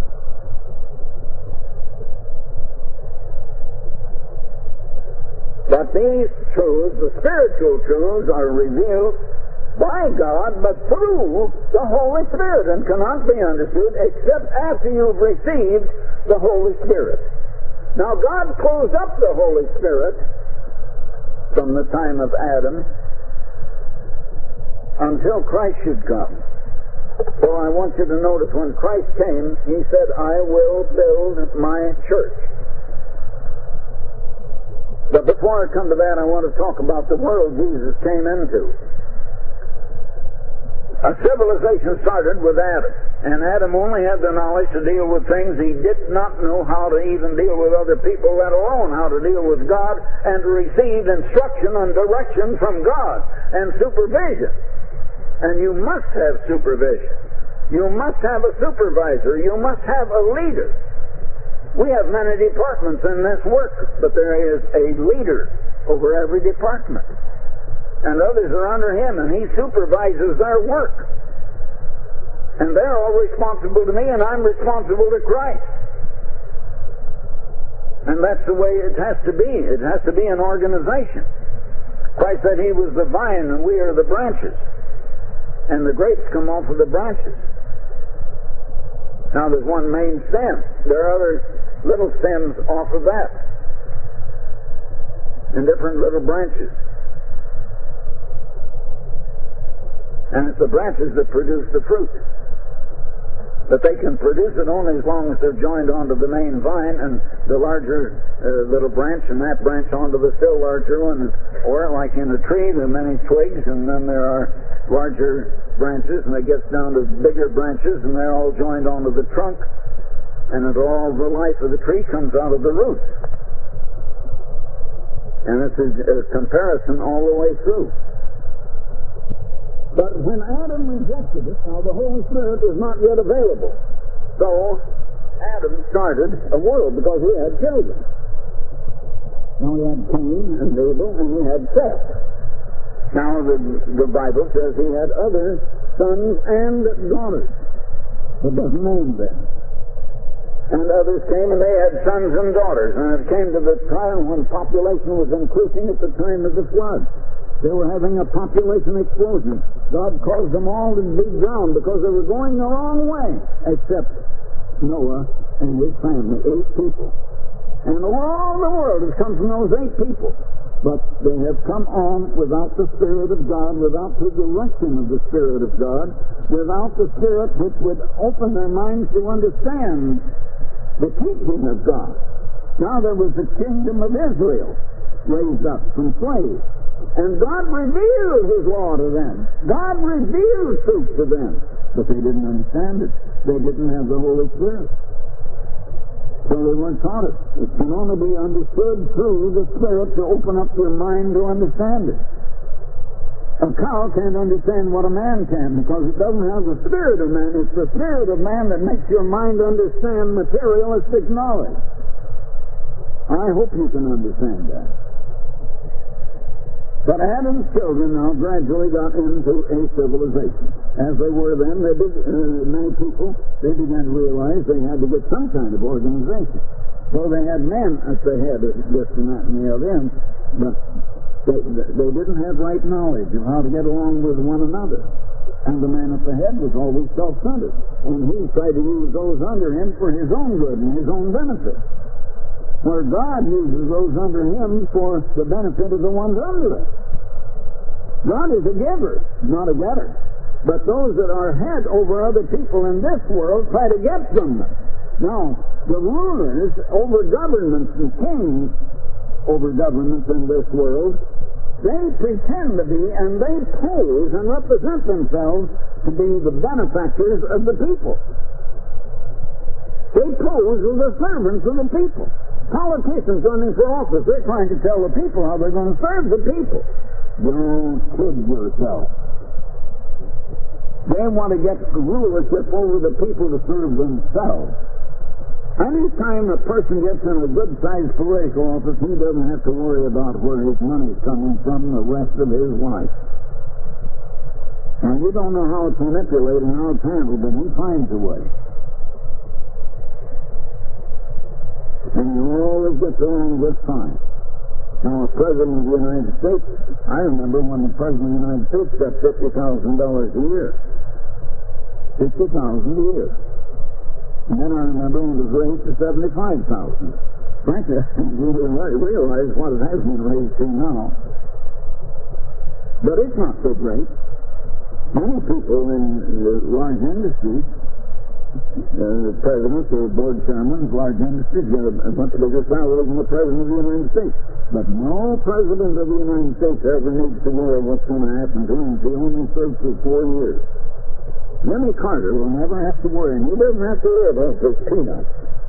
But these truths, the spiritual truths, are revealed by God, but through the Holy Spirit, and cannot be understood except after you've received the Holy Spirit. Now, God closed up the Holy Spirit from the time of Adam until Christ should come. So I want you to notice when Christ came, He said, I will build my church. But before I come to that, I want to talk about the world Jesus came into. A civilization started with Adam, and Adam only had the knowledge to deal with things. He did not know how to even deal with other people, let alone how to deal with God and to receive instruction and direction from God and supervision. And you must have supervision. You must have a supervisor. You must have a leader. We have many departments in this work, but there is a leader over every department. And others are under him, and he supervises their work. And they're all responsible to me, and I'm responsible to Christ. And that's the way it has to be. It has to be an organization. Christ said He was the vine, and we are the branches. And the grapes come off of the branches. Now there's one main stem. There are other little stems off of that. in different little branches. And it's the branches that produce the fruit. But they can produce it only as long as they're joined onto the main vine, and the larger little branch and that branch onto the still larger one. Or like in a tree, there are many twigs, and then there are larger branches, and it gets down to bigger branches, and they're all joined onto the trunk, and all the life of the tree comes out of the roots. And it's a comparison all the way through. But when Adam rejected it, now the Holy Spirit was not yet available. So Adam started a world because he had children. Now he had Cain and Abel, and he had Seth. Now the Bible says he had other sons and daughters. It doesn't name them. And others came and they had sons and daughters. And it came to the time when population was increasing at the time of the flood. They were having a population explosion. God caused them all to be drowned because they were going the wrong way, except Noah and his family, 8 people. And all the world has come from those 8 people. But they have come on without the Spirit of God, without the direction of the Spirit of God, without the Spirit which would open their minds to understand the teaching of God. Now there was the kingdom of Israel raised up from slaves. And God revealed His law to them. God revealed truth to them. But they didn't understand it. They didn't have the Holy Spirit. So they weren't taught it. It can only be understood through the Spirit to open up your mind to understand it. A cow can't understand what a man can because it doesn't have the Spirit of man. It's the Spirit of man that makes your mind understand materialistic knowledge. I hope you can understand that. But Adam's children now gradually got into a civilization. As they were then, many people, they began to realize they had to get some kind of organization. So they had men at the head of this and that and the other, but they didn't have right knowledge of how to get along with one another. And the man at the head was always self-centered. And he tried to use those under him for his own good and his own benefit. Where God uses those under him for the benefit of the ones under him. God is a giver, not a getter. But those that are head over other people in this world try to get from them. Now, the rulers over governments and kings over governments in this world, they pretend to be and they pose and represent themselves to be the benefactors of the people. They pose as the servants of the people. Politicians running for office, they're trying to tell the people how they're going to serve the people. Don't kid yourself. They want to get rulership over the people to serve themselves. Anytime a person gets in a good-sized political office, he doesn't have to worry about where his money's coming from the rest of his life. Now, you don't know how it's manipulated and how it's handled, but he finds a way. And you always get along just fine. Now, a president of the United States, I remember when the president of the United States got $50,000 a year. $50,000 a year. And then I remember when it was raised to $75,000. Frankly, I didn't realize what it has been raised to now. But it's not so great. Many people in the large industries, the presidents or board chairmen of large industries get a much bigger salary than the president of the United States. But no president of the United States ever needs to worry what's going to happen to him. He only served for 4 years. Jimmy Carter will never have to worry, and he doesn't have to live off his peanuts.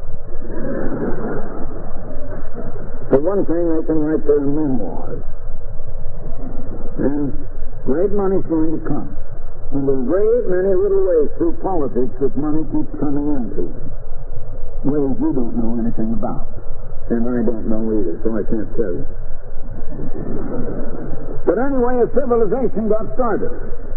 For one thing, they can write their memoirs. And great money's going to come. And there's great many little ways through politics that money keeps coming into. Ways you don't know anything about. And I don't know either, so I can't tell you. But anyway, a civilization got started.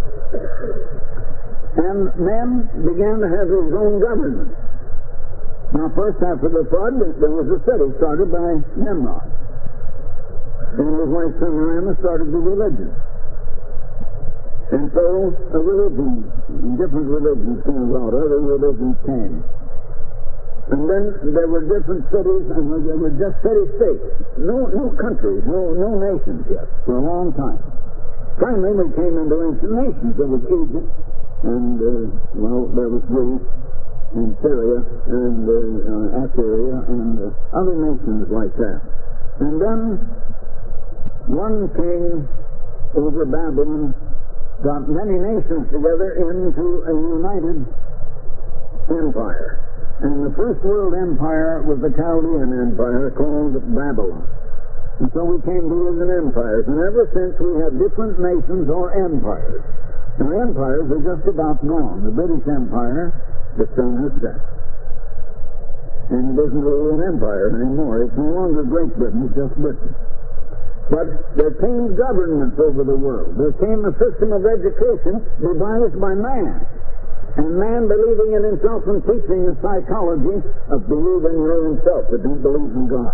And men began to have his own government. Now, first after the flood, there was a city started by Nimrod. And his wife Semiramis started the religion. And so, different religions came about, other religions came. And then there were different cities, and there were just city-states. No countries, no nations yet, for a long time. Finally, we came into ancient nations. There was Egypt, and, there was Greece, and Syria, and Assyria, and other nations like that. And then one king over Babylon got many nations together into a united empire. And the first world empire was the Chaldean Empire called Babylon. And so we came to live in empires. And ever since we have different nations or empires. Now empires are just about gone. The British Empire, the sun has set. And it isn't really an empire anymore. It's no longer Great Britain, it's just Britain. But there came governments over the world. There came a system of education devised by man. And man believing in himself and teaching the psychology of believing in your own self, but don't believe in God.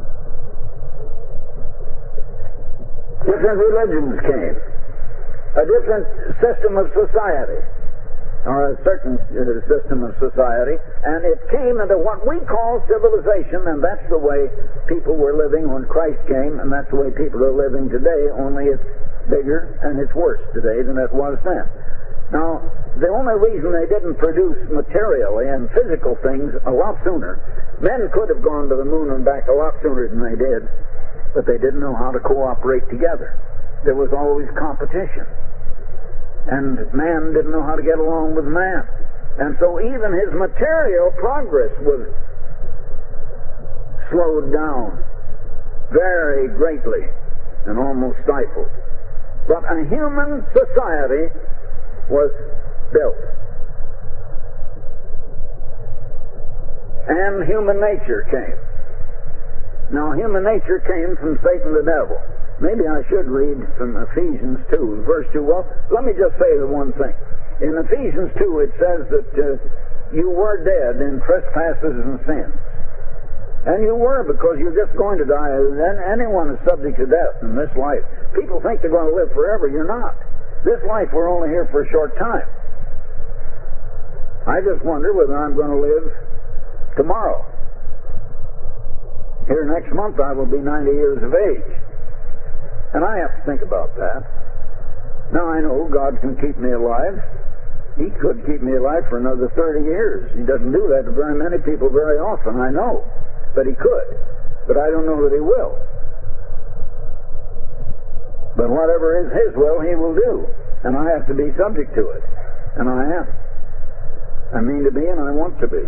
Different religions came. A different system of society. Or a certain system of society. And it came into what we call civilization, and that's the way people were living when Christ came, and that's the way people are living today, only it's bigger and it's worse today than it was then. Now, the only reason they didn't produce materially and physical things a lot sooner, men could have gone to the moon and back a lot sooner than they did, but they didn't know how to cooperate together. There was always competition. And man didn't know how to get along with man. And so even his material progress was slowed down very greatly and almost stifled. But a human society was built. And human nature came. Now, human nature came from Satan the devil. Maybe I should read from Ephesians 2, verse 2. Well, let me just say the one thing. In Ephesians 2, it says that you were dead in trespasses and sins. And you were, because you're just going to die. Anyone is subject to death in this life. People think they're going to live forever. You're not. This life, we're only here for a short time. I just wonder whether I'm going to live tomorrow. Here next month I will be 90 years of age. And I have to think about that. Now I know God can keep me alive. He could keep me alive for another 30 years. He doesn't do that to very many people very often, I know. But He could. But I don't know that He will. But whatever is His will, He will do. And I have to be subject to it. And I am. I mean to be and I want to be.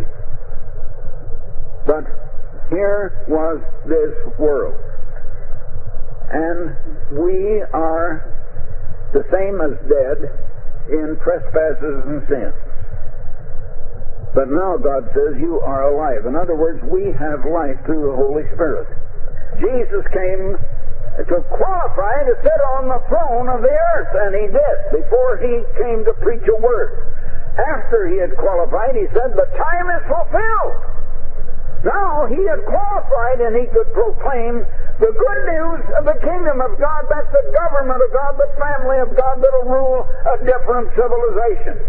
But here was this world. And we are the same as dead in trespasses and sins. But now God says you are alive. In other words, we have life through the Holy Spirit. Jesus came to qualify to sit on the throne of the earth, and He did, before He came to preach a word. After He had qualified, He said, the time is fulfilled. Now He had qualified and He could proclaim the good news of the kingdom of God. That's the government of God, the family of God that will rule a different civilization.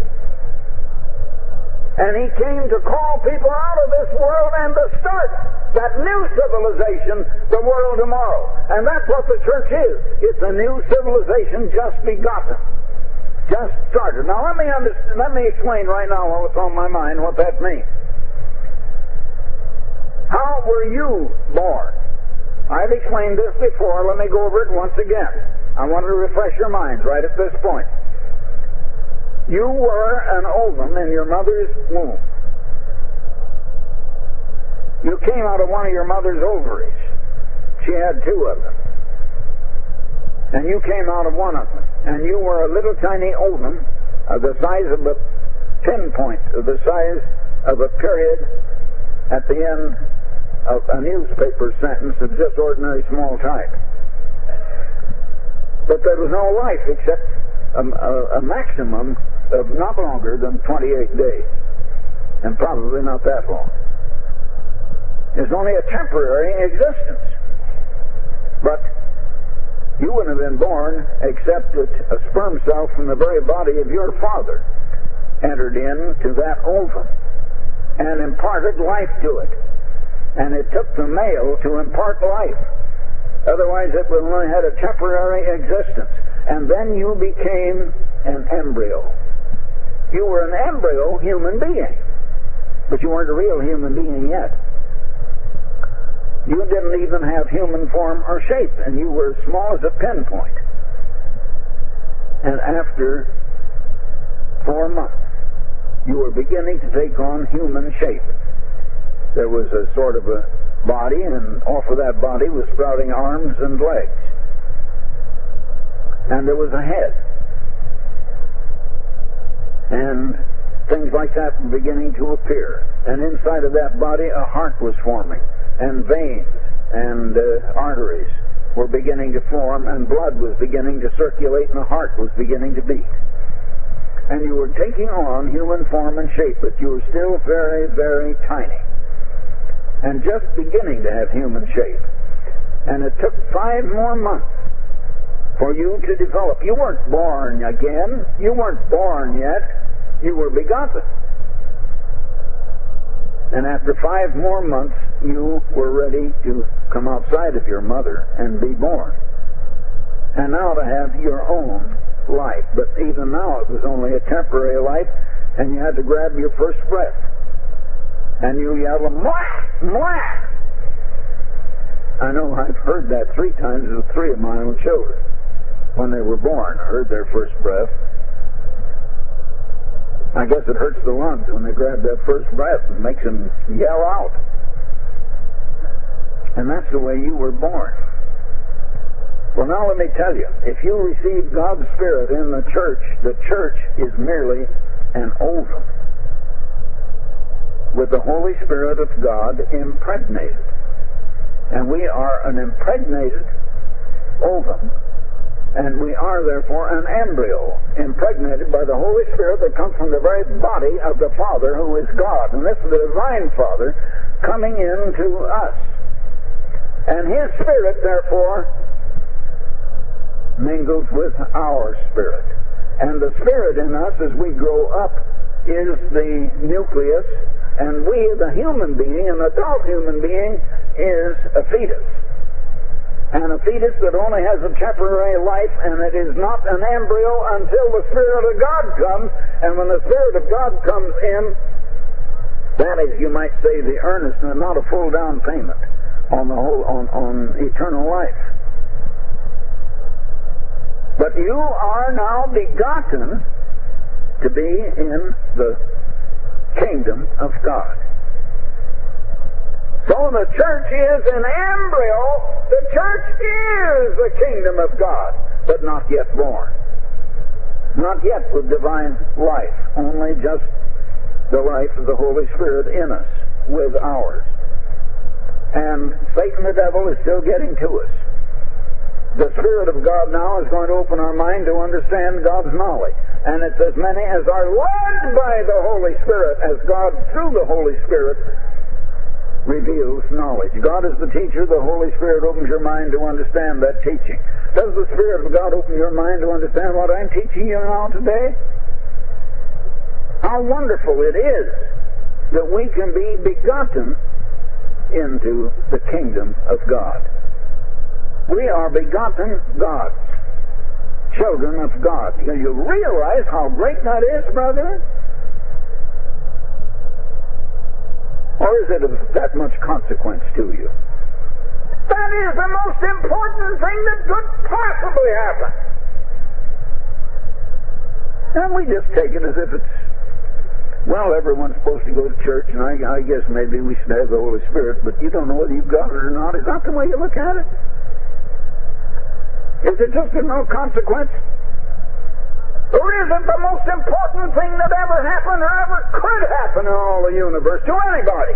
And He came to call people out of this world and to start that new civilization, the world tomorrow. And that's what the church is. It's a new civilization just begotten. Just started. Now let me explain right now what's on my mind, what that means. How were you born? I've explained this before. Let me go over it once again. I want to refresh your minds right at this point. You were an ovum in your mother's womb. You came out of one of your mother's ovaries. She had two of them. And you came out of one of them. And you were a little tiny ovum of the size of a pinpoint, of the size of a period at the end of a newspaper sentence of just ordinary small type. But there was no life except a maximum of not longer than 28 days. And probably not that long. It's only a temporary existence. But you wouldn't have been born except that a sperm cell from the very body of your father entered into that ovum. and imparted life to it. And it took the male to impart life. Otherwise it would only had a temporary existence. And then you became an embryo. You were an embryo human being. But you weren't a real human being yet. You didn't even have human form or shape, and you were as small as a pinpoint. And after 4 months, you were beginning to take on human shape. There was a sort of a body, and off of that body was sprouting arms and legs. And there was a head. And things like that were beginning to appear. And inside of that body, a heart was forming. And veins and arteries were beginning to form, and blood was beginning to circulate, and the heart was beginning to beat. And you were taking on human form and shape, but you were still very, very tiny. And just beginning to have human shape. And it took 5 more months for you to develop. You weren't born again. You weren't born yet. You were begotten. And after 5 more months, you were ready to come outside of your mother and be born. And now to have your own life. But even now it was only a temporary life, and you had to grab your first breath. And you yelled, "Mwah! Mwah!" I know I've heard that 3 times with 3 of my own children. When they were born, I heard their first breath. I guess it hurts the lungs when they grab that first breath and makes them yell out. And that's the way you were born. Well, now let me tell you, if you receive God's Spirit in the church is merely an ovum with the Holy Spirit of God impregnated. And we are an impregnated ovum. And we are, therefore, an embryo, impregnated by the Holy Spirit that comes from the very body of the Father, who is God. And this is the Divine Father coming into us. And His Spirit, therefore, mingles with our spirit. And the Spirit in us, as we grow up, is the nucleus, and we, the human being, an adult human being, is a fetus. And a fetus that only has a temporary life, and it is not an embryo until the Spirit of God comes. And when the Spirit of God comes in, that is, you might say, the earnestness, not a full down payment on the whole, on eternal life. But you are now begotten to be in the kingdom of God. So the church is an embryo. The church is the kingdom of God, but not yet born. Not yet with divine life, only just the life of the Holy Spirit in us, with ours. And Satan the devil is still getting to us. The Spirit of God now is going to open our mind to understand God's knowledge. And it's as many as are led by the Holy Spirit as God, through the Holy Spirit, reveals knowledge. God is the teacher. The Holy Spirit opens your mind to understand that teaching. Does the Spirit of God open your mind to understand what I'm teaching you now today? How wonderful it is that we can be begotten into the kingdom of God. We are begotten gods, children of God. Do you realize how great that is, brother? Or is it of that much consequence to you? That is the most important thing that could possibly happen. And we just take it as if it's, well, everyone's supposed to go to church, and I guess maybe we should have the Holy Spirit, but you don't know whether you've got it or not. Is that the way you look at it? Is it just of no consequence? Or is it the most important thing that ever happened or ever could happen in all the universe to anybody?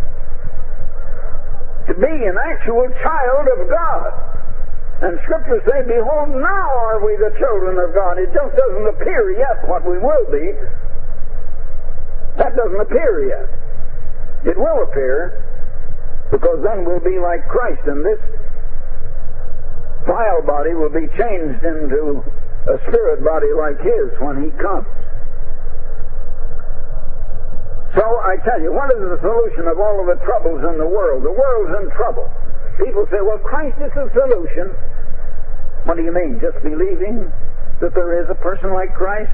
To be an actual child of God. And Scriptures say, behold, now are we the children of God. It just doesn't appear yet what we will be. That doesn't appear yet. It will appear, because then we'll be like Christ, and this vile body will be changed into a spirit body like His when He comes. So I tell you, what is the solution of all of the troubles in the world? The world's in trouble. People say, well, Christ is the solution. What do you mean? Just believing that there is a person like Christ?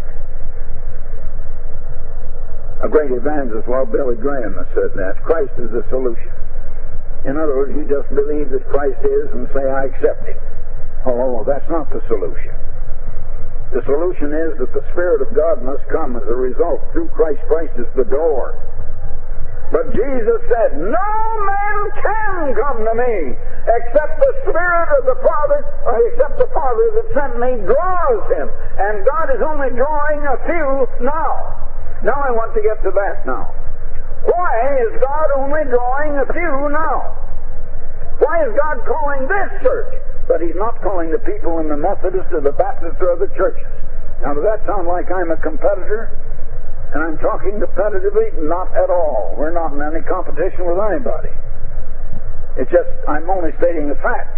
A great evangelist, Billy Graham, has said that. Christ is the solution. In other words, you just believe that Christ is and say, I accept Him. Oh, that's not the solution. The solution is that the Spirit of God must come as a result through Christ. Christ is the door. But Jesus said, no man can come to me except the Spirit of the Father, or except the Father that sent me draws him. And God is only drawing a few now. Now I want to get to that now. Why is God only drawing a few now? Why is God calling this church? But He's not calling the people in the Methodist or the Baptist or other churches. Now, does that sound like I'm a competitor? And I'm talking competitively? Not at all. We're not in any competition with anybody. It's just, I'm only stating a fact.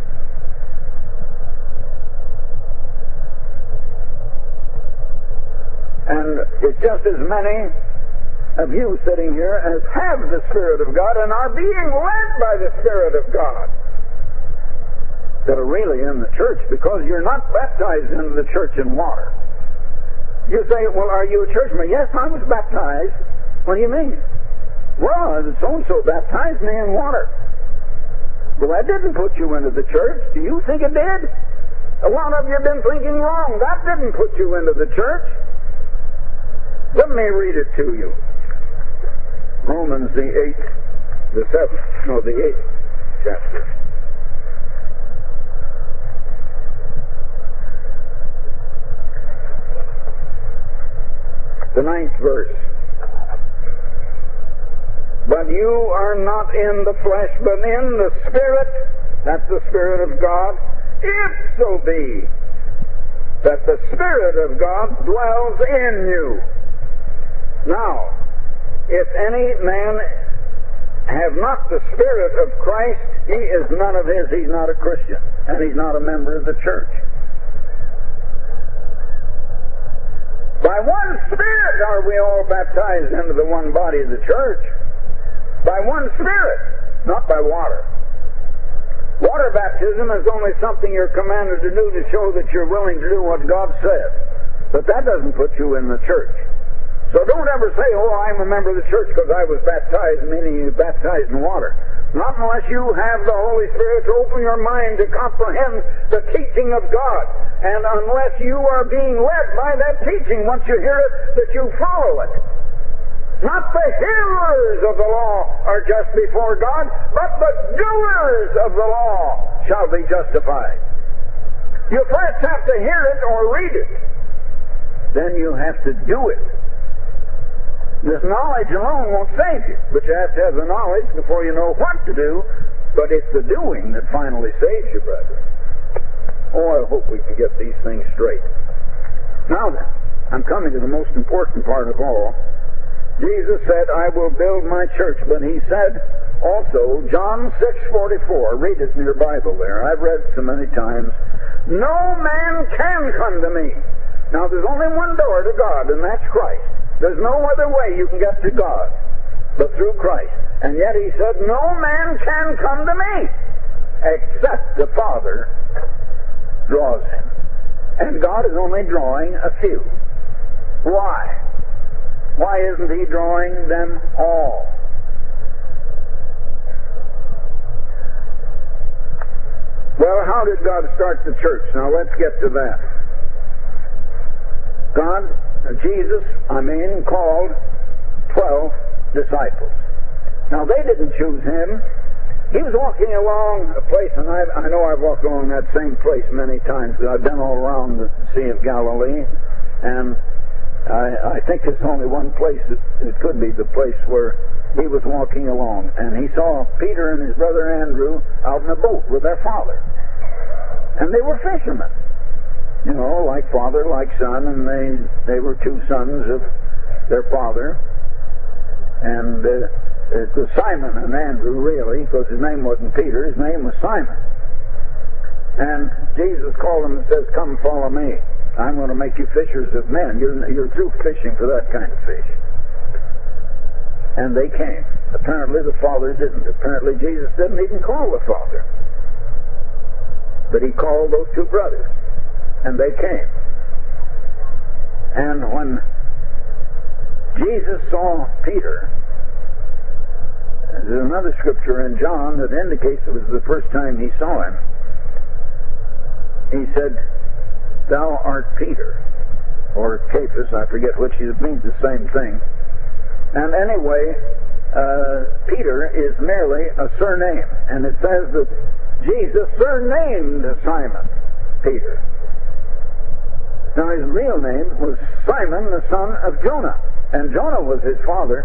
And it's just as many of you sitting here as have the Spirit of God and are being led by the Spirit of God that are really in the church, because you're not baptized into the church in water. You say, well, are you a churchman? Yes, I was baptized. What do you mean? Well, so-and-so baptized me in water. Well, that didn't put you into the church. Do you think it did? A lot of you have been thinking wrong. That didn't put you into the church. Let me read it to you. Romans the 8th chapter. The 9th verse. But you are not in the flesh, but in the Spirit. That's the Spirit of God. If so be that the Spirit of God dwells in you. Now, if any man have not the Spirit of Christ, he is none of his. He's not a Christian, and he's not a member of the church. By one Spirit are we all baptized into the one body of the church. By one Spirit, not by water. Water baptism is only something you're commanded to do to show that you're willing to do what God said. But that doesn't put you in the church. So don't ever say, oh, I'm a member of the church because I was baptized, meaning you're baptized in water. Not unless you have the Holy Spirit to open your mind to comprehend the teaching of God. And unless you are being led by that teaching, once you hear it, that you follow it. Not the hearers of the law are just before God, but the doers of the law shall be justified. You first have to hear it or read it. Then you have to do it. This knowledge alone won't save you, but you have to have the knowledge before you know what to do. But it's the doing that finally saves you, brother. Oh, I hope we can get these things straight. Now then, I'm coming to the most important part of all. Jesus said, I will build my church, but He said also, John 6:44, read it in your Bible there. I've read it so many times. No man can come to me. Now there's only one door to God, and that's Christ. There's no other way you can get to God but through Christ. And yet He said, no man can come to me except the Father draws him. And God is only drawing a few. Why? Why isn't He drawing them all? Well, how did God start the church? Now let's get to that. Jesus called 12 disciples. Now they didn't choose Him. He was walking along a place, and I know I've walked along that same place many times. I've been all around the Sea of Galilee, and I think there's only one place that it could be the place where He was walking along. And He saw Peter and his brother Andrew out in a boat with their father. And they were fishermen. You know, like father, like son, and they were two sons of their father. And it was Simon and Andrew, really, because his name wasn't Peter, his name was Simon. And Jesus called him and says, come follow me. I'm going to make you fishers of men. You're through fishing for that kind of fish. And they came. Apparently the Father didn't. Apparently Jesus didn't even call the Father. But he called those two brothers. And they came. And when Jesus saw Peter, there's another scripture in John that indicates it was the first time he saw him. He said, "Thou art Peter," or Cephas, I forget which. It means the same thing. And anyway, Peter is merely a surname. And it says that Jesus surnamed Simon Peter. Now his real name was Simon, the son of Jonah. And Jonah was his father.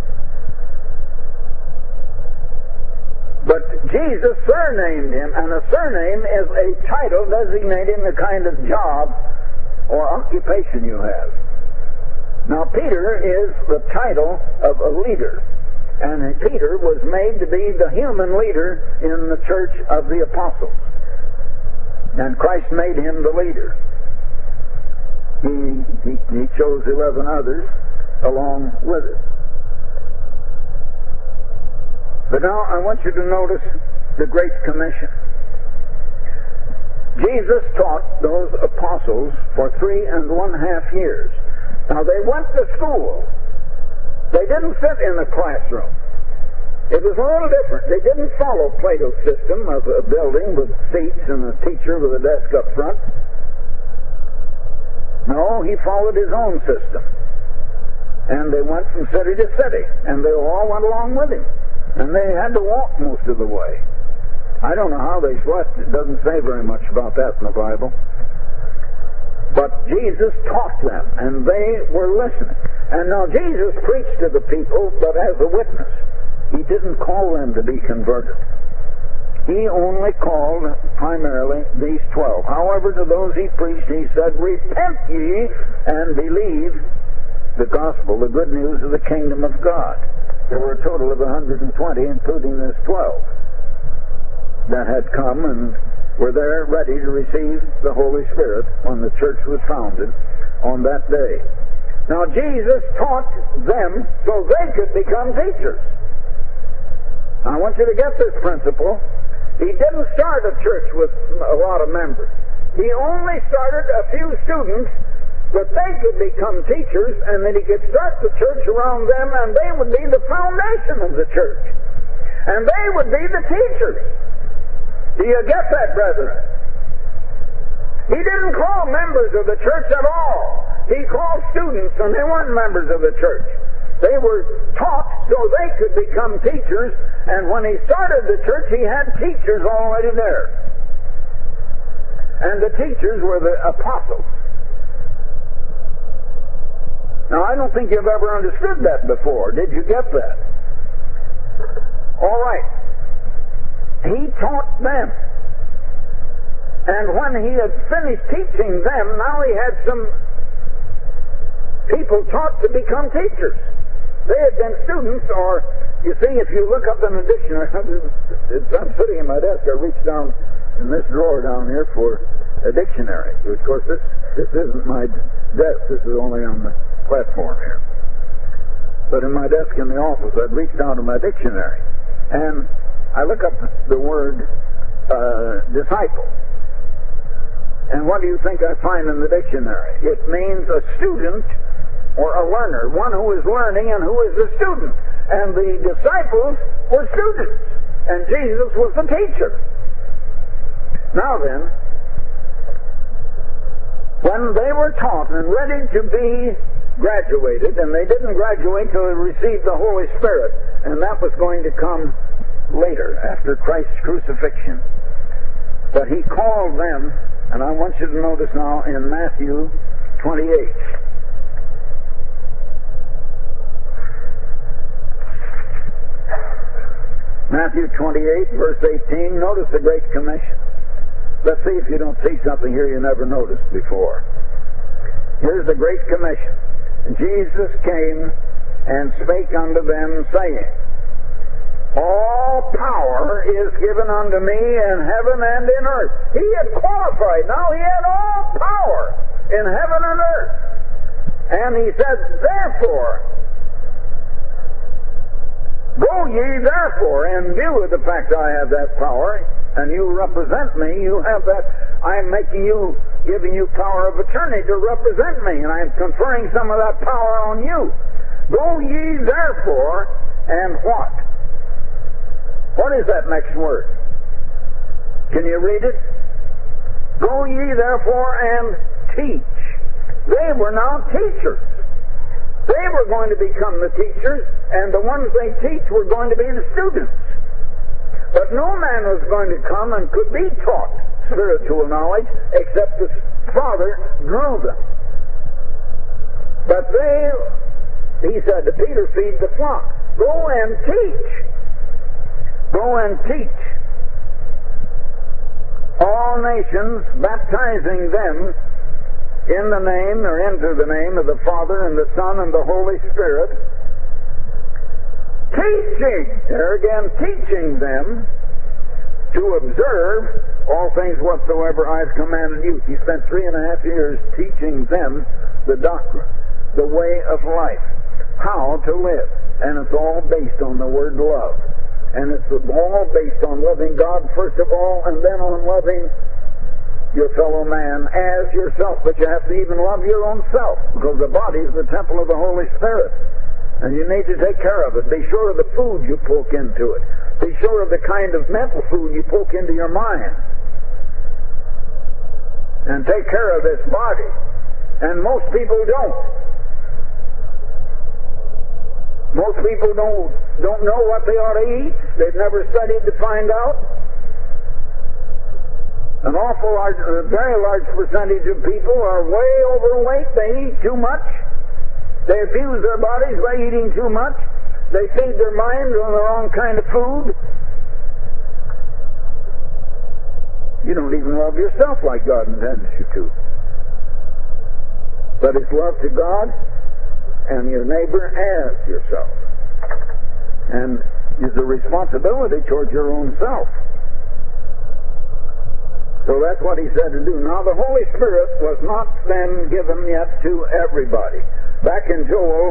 But Jesus surnamed him, and a surname is a title designating the kind of job or occupation you have. Now Peter is the title of a leader, and Peter was made to be the human leader in the church of the apostles. And Christ made him the leader. He chose 11 others along with it. But now I want you to notice the Great Commission. Jesus taught those apostles for 3.5 years. Now they went to school. They didn't sit in a classroom. It was a little different. They didn't follow Plato's system of a building with seats and a teacher with a desk up front. No, he followed his own system. And they went from city to city, and they all went along with him. And they had to walk most of the way. I don't know how they slept. It doesn't say very much about that in the Bible. But Jesus taught them, and they were listening. And now Jesus preached to the people, but as a witness. He didn't call them to be converted. He only called primarily these 12. However, to those he preached, he said, "Repent ye and believe the gospel, the good news of the kingdom of God." There were a total of 120, including this 12, that had come and were there ready to receive the Holy Spirit when the church was founded on that day. Now Jesus taught them so they could become teachers. I want you to get this principle. He didn't start a church with a lot of members. He only started a few students that they could become teachers, and that he could start the church around them, and they would be the foundation of the church. And they would be the teachers. Do you get that, brethren? He didn't call members of the church at all. He called students, and they weren't members of the church. They were taught so they could become teachers, and when he started the church, he had teachers already there. And the teachers were the apostles. Now, I don't think you've ever understood that before. Did you get that? All right. He taught them. And when he had finished teaching them, now he had some people taught to become teachers. They had been students, or, you see, if you look up in the dictionary, I'm sitting in my desk, I reached down in this drawer down here for a dictionary. Of course, this isn't my desk. This is only on the platform here. But in my desk in the office, I'd reach down to my dictionary, and I look up the word disciple. And what do you think I find in the dictionary? It means a student or a learner, one who is learning and who is a student. And the disciples were students, and Jesus was the teacher. Now then, when they were taught and ready to be graduated, and they didn't graduate till they received the Holy Spirit, and that was going to come later, after Christ's crucifixion. But he called them, and I want you to notice now in Matthew 28. Matthew 28, verse 18, notice the Great Commission. Let's see if you don't see something here you never noticed before. Here's the Great Commission. Jesus came and spake unto them, saying, All power is given unto me in heaven and in earth. He had qualified. Now he had all power in heaven and earth. And he said, Therefore, Go ye therefore, in view of the fact I have that power, and you represent me, you have that, I'm giving you power of attorney to represent me, and I'm conferring some of that power on you. Go ye therefore, and what? What is that next word? Can you read it? Go ye therefore and teach. They were now teachers. They were going to become the teachers, and the ones they teach were going to be the students. But no man was going to come and could be taught spiritual knowledge except the Father drew them. But he said to Peter, feed the flock. Go and teach. Go and teach all nations, baptizing them in the name, or into the name of the Father and the Son and the Holy Spirit, teaching, there again, teaching them to observe all things whatsoever I've commanded you. He spent 3.5 years teaching them the doctrine, the way of life, how to live. And it's all based on the word love. And it's all based on loving God first of all, and then on loving your fellow man as yourself. But you have to even love your own self, because the body is the temple of the Holy Spirit. And you need to take care of it. Be sure of the food you poke into it. Be sure of the kind of mental food you poke into your mind. And take care of this body. And most people don't. Most people don't know what they ought to eat. They've never studied to find out. An very large percentage of people are way overweight. They eat too much. They abuse their bodies by eating too much. They feed their minds on the wrong kind of food. You don't even love yourself like God intends you to. But it's love to God and your neighbor as yourself. And is a responsibility towards your own self. So that's what he said to do. Now the Holy Spirit was not then given yet to everybody. Back in Joel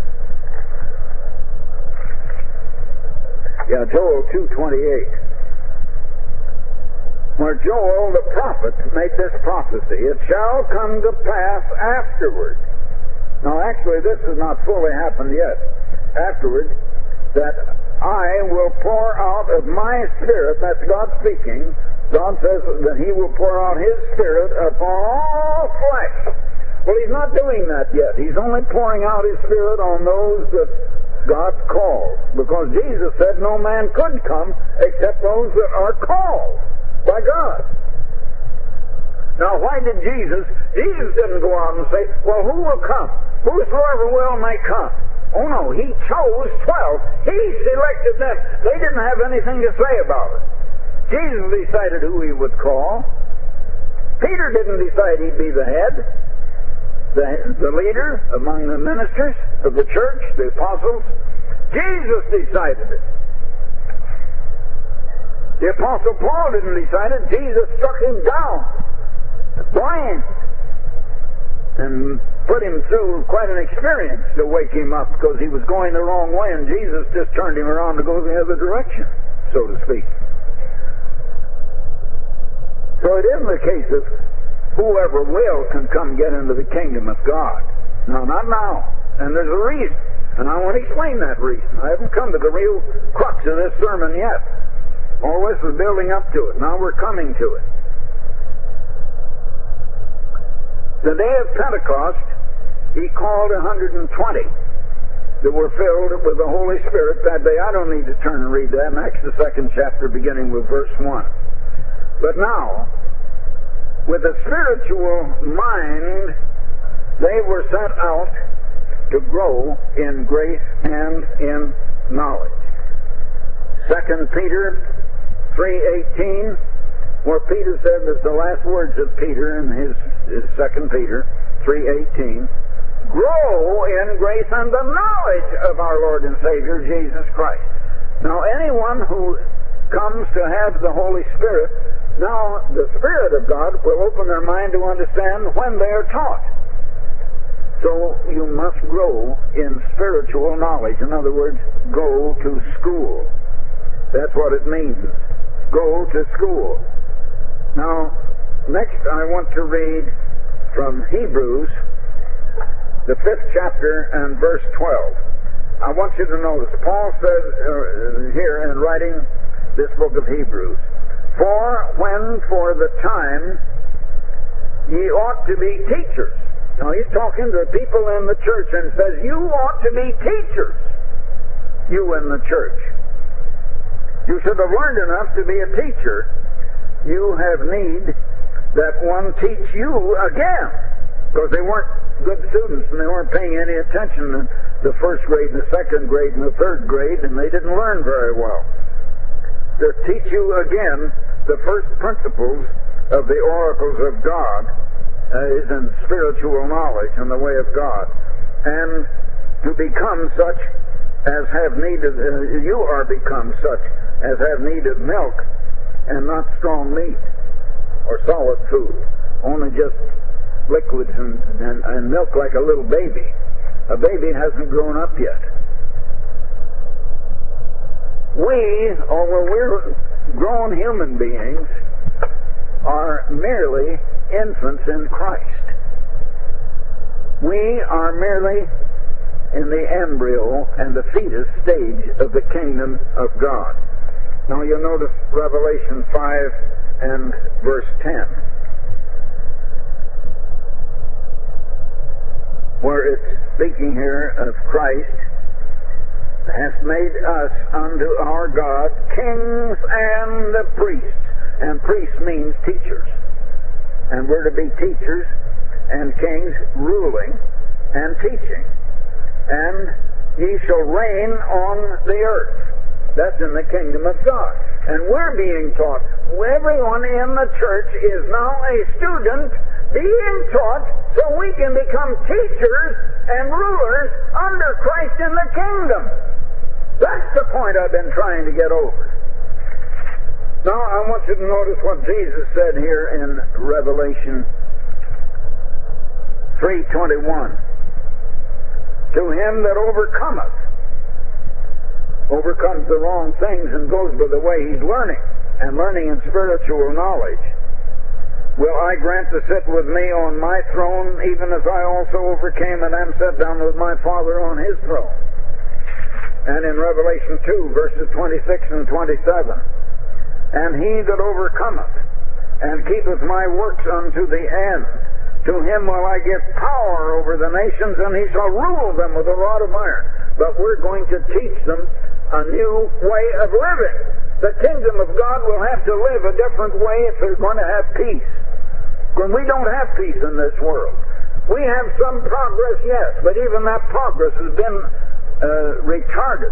2:28, where Joel the prophet made this prophecy, it shall come to pass afterward. Now actually this has not fully happened yet. Afterward, that I will pour out of my Spirit, that's God speaking. God says that He will pour out His Spirit upon all flesh. Well, He's not doing that yet. He's only pouring out His Spirit on those that God calls. Because Jesus said no man could come except those that are called by God. Now, why did Jesus didn't go out and say, well, who will come? Whosoever will may come. Oh no, He chose 12. He selected them. They didn't have anything to say about it. Jesus decided who He would call. Peter didn't decide he'd be the head, the leader among the ministers of the church, the apostles. Jesus decided it. The Apostle Paul didn't decide it. Jesus struck him down, blind, and put him through quite an experience to wake him up, because he was going the wrong way, and Jesus just turned him around to go the other direction, so to speak. So it isn't the case of whoever will can come get into the kingdom of God. No, not now. And there's a reason. And I want to explain that reason. I haven't come to the real crux of this sermon yet. All this is building up to it. Now we're coming to it. The day of Pentecost, He called 120 that were filled with the Holy Spirit that day. I don't need to turn and read that. Acts the 2nd chapter, beginning with verse 1. But now, with a spiritual mind, they were sent out to grow in grace and in knowledge. 2 Peter 3:18, where Peter said, that's the last words of Peter in his 2 Peter 3:18, grow in grace and the knowledge of our Lord and Savior, Jesus Christ. Now, anyone who comes to have the Holy Spirit, now the Spirit of God will open their mind to understand when they are taught. So you must grow in spiritual knowledge. In other words, go to school. That's what it means. Go to school. Now, next I want to read from Hebrews, the 5th chapter and verse 12. I want you to notice, Paul says here in writing this book of Hebrews, "For when for the time ye ought to be teachers." Now he's talking to people in the church and says, you ought to be teachers, you in the church. You should have learned enough to be a teacher. You have need that one teach you again. Because they weren't good students and they weren't paying any attention in the first grade and the second grade and the third grade, and they didn't learn very well. To teach you again the first principles of the oracles of God is in spiritual knowledge in the way of God. And to become such as have need of, you are become such as have need of milk and not strong meat or solid food, only just liquids and milk like a little baby. A baby hasn't grown up yet. We, although we're grown human beings, are merely infants in Christ. We are merely in the embryo and the fetus stage of the kingdom of God. Now you'll notice Revelation 5 and verse 10, where it's speaking here of Christ, "hath made us unto our God kings and priests." And priests means teachers. And we're to be teachers and kings, ruling and teaching. "And ye shall reign on the earth." That's in the kingdom of God. And we're being taught. Everyone in the church is now a student being taught so we can become teachers and rulers under Christ in the kingdom. That's the point I've been trying to get over. Now I want you to notice what Jesus said here in Revelation 3:21. "To him that overcomes the wrong things and goes by the way he's learning, and learning in spiritual knowledge, will I grant to sit with me on my throne, even as I also overcame and am set down with my Father on his throne." And in Revelation 2, verses 26 and 27, "And he that overcometh and keepeth my works unto the end, to him will I give power over the nations, and he shall rule them with a rod of iron." But we're going to teach them a new way of living. The kingdom of God will have to live a different way if they're going to have peace. When we don't have peace in this world. We have some progress, yes, but even that progress has been retarded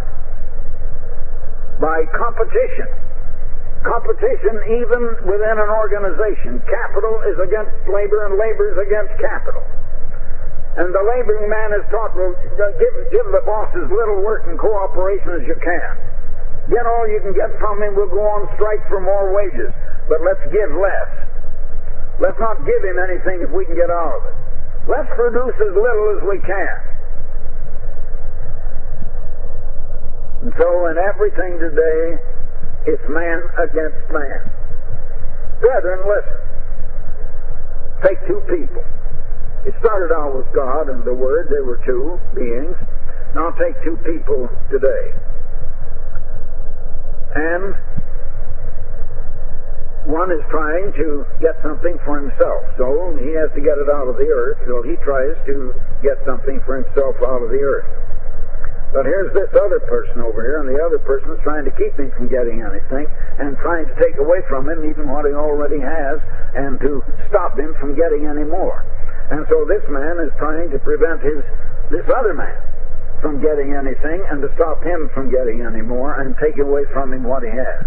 by competition. Competition even within an organization. Capital is against labor and labor is against capital. And the laboring man is taught, well, give the boss as little work and cooperation as you can. Get all you can get from him, we'll go on strike for more wages. But let's give less. Let's not give him anything if we can get out of it. Let's produce as little as we can. And so in everything today, it's man against man. Brethren, listen. Take two people. It started out with God and the Word. There were two beings. Now take two people today. And one is trying to get something for himself. So he has to get it out of the earth. So he tries to get something for himself out of the earth. But here's this other person over here, and the other person is trying to keep him from getting anything and trying to take away from him even what he already has and to stop him from getting any more. And so this man is trying to prevent this other man from getting anything and to stop him from getting any more and take away from him what he has.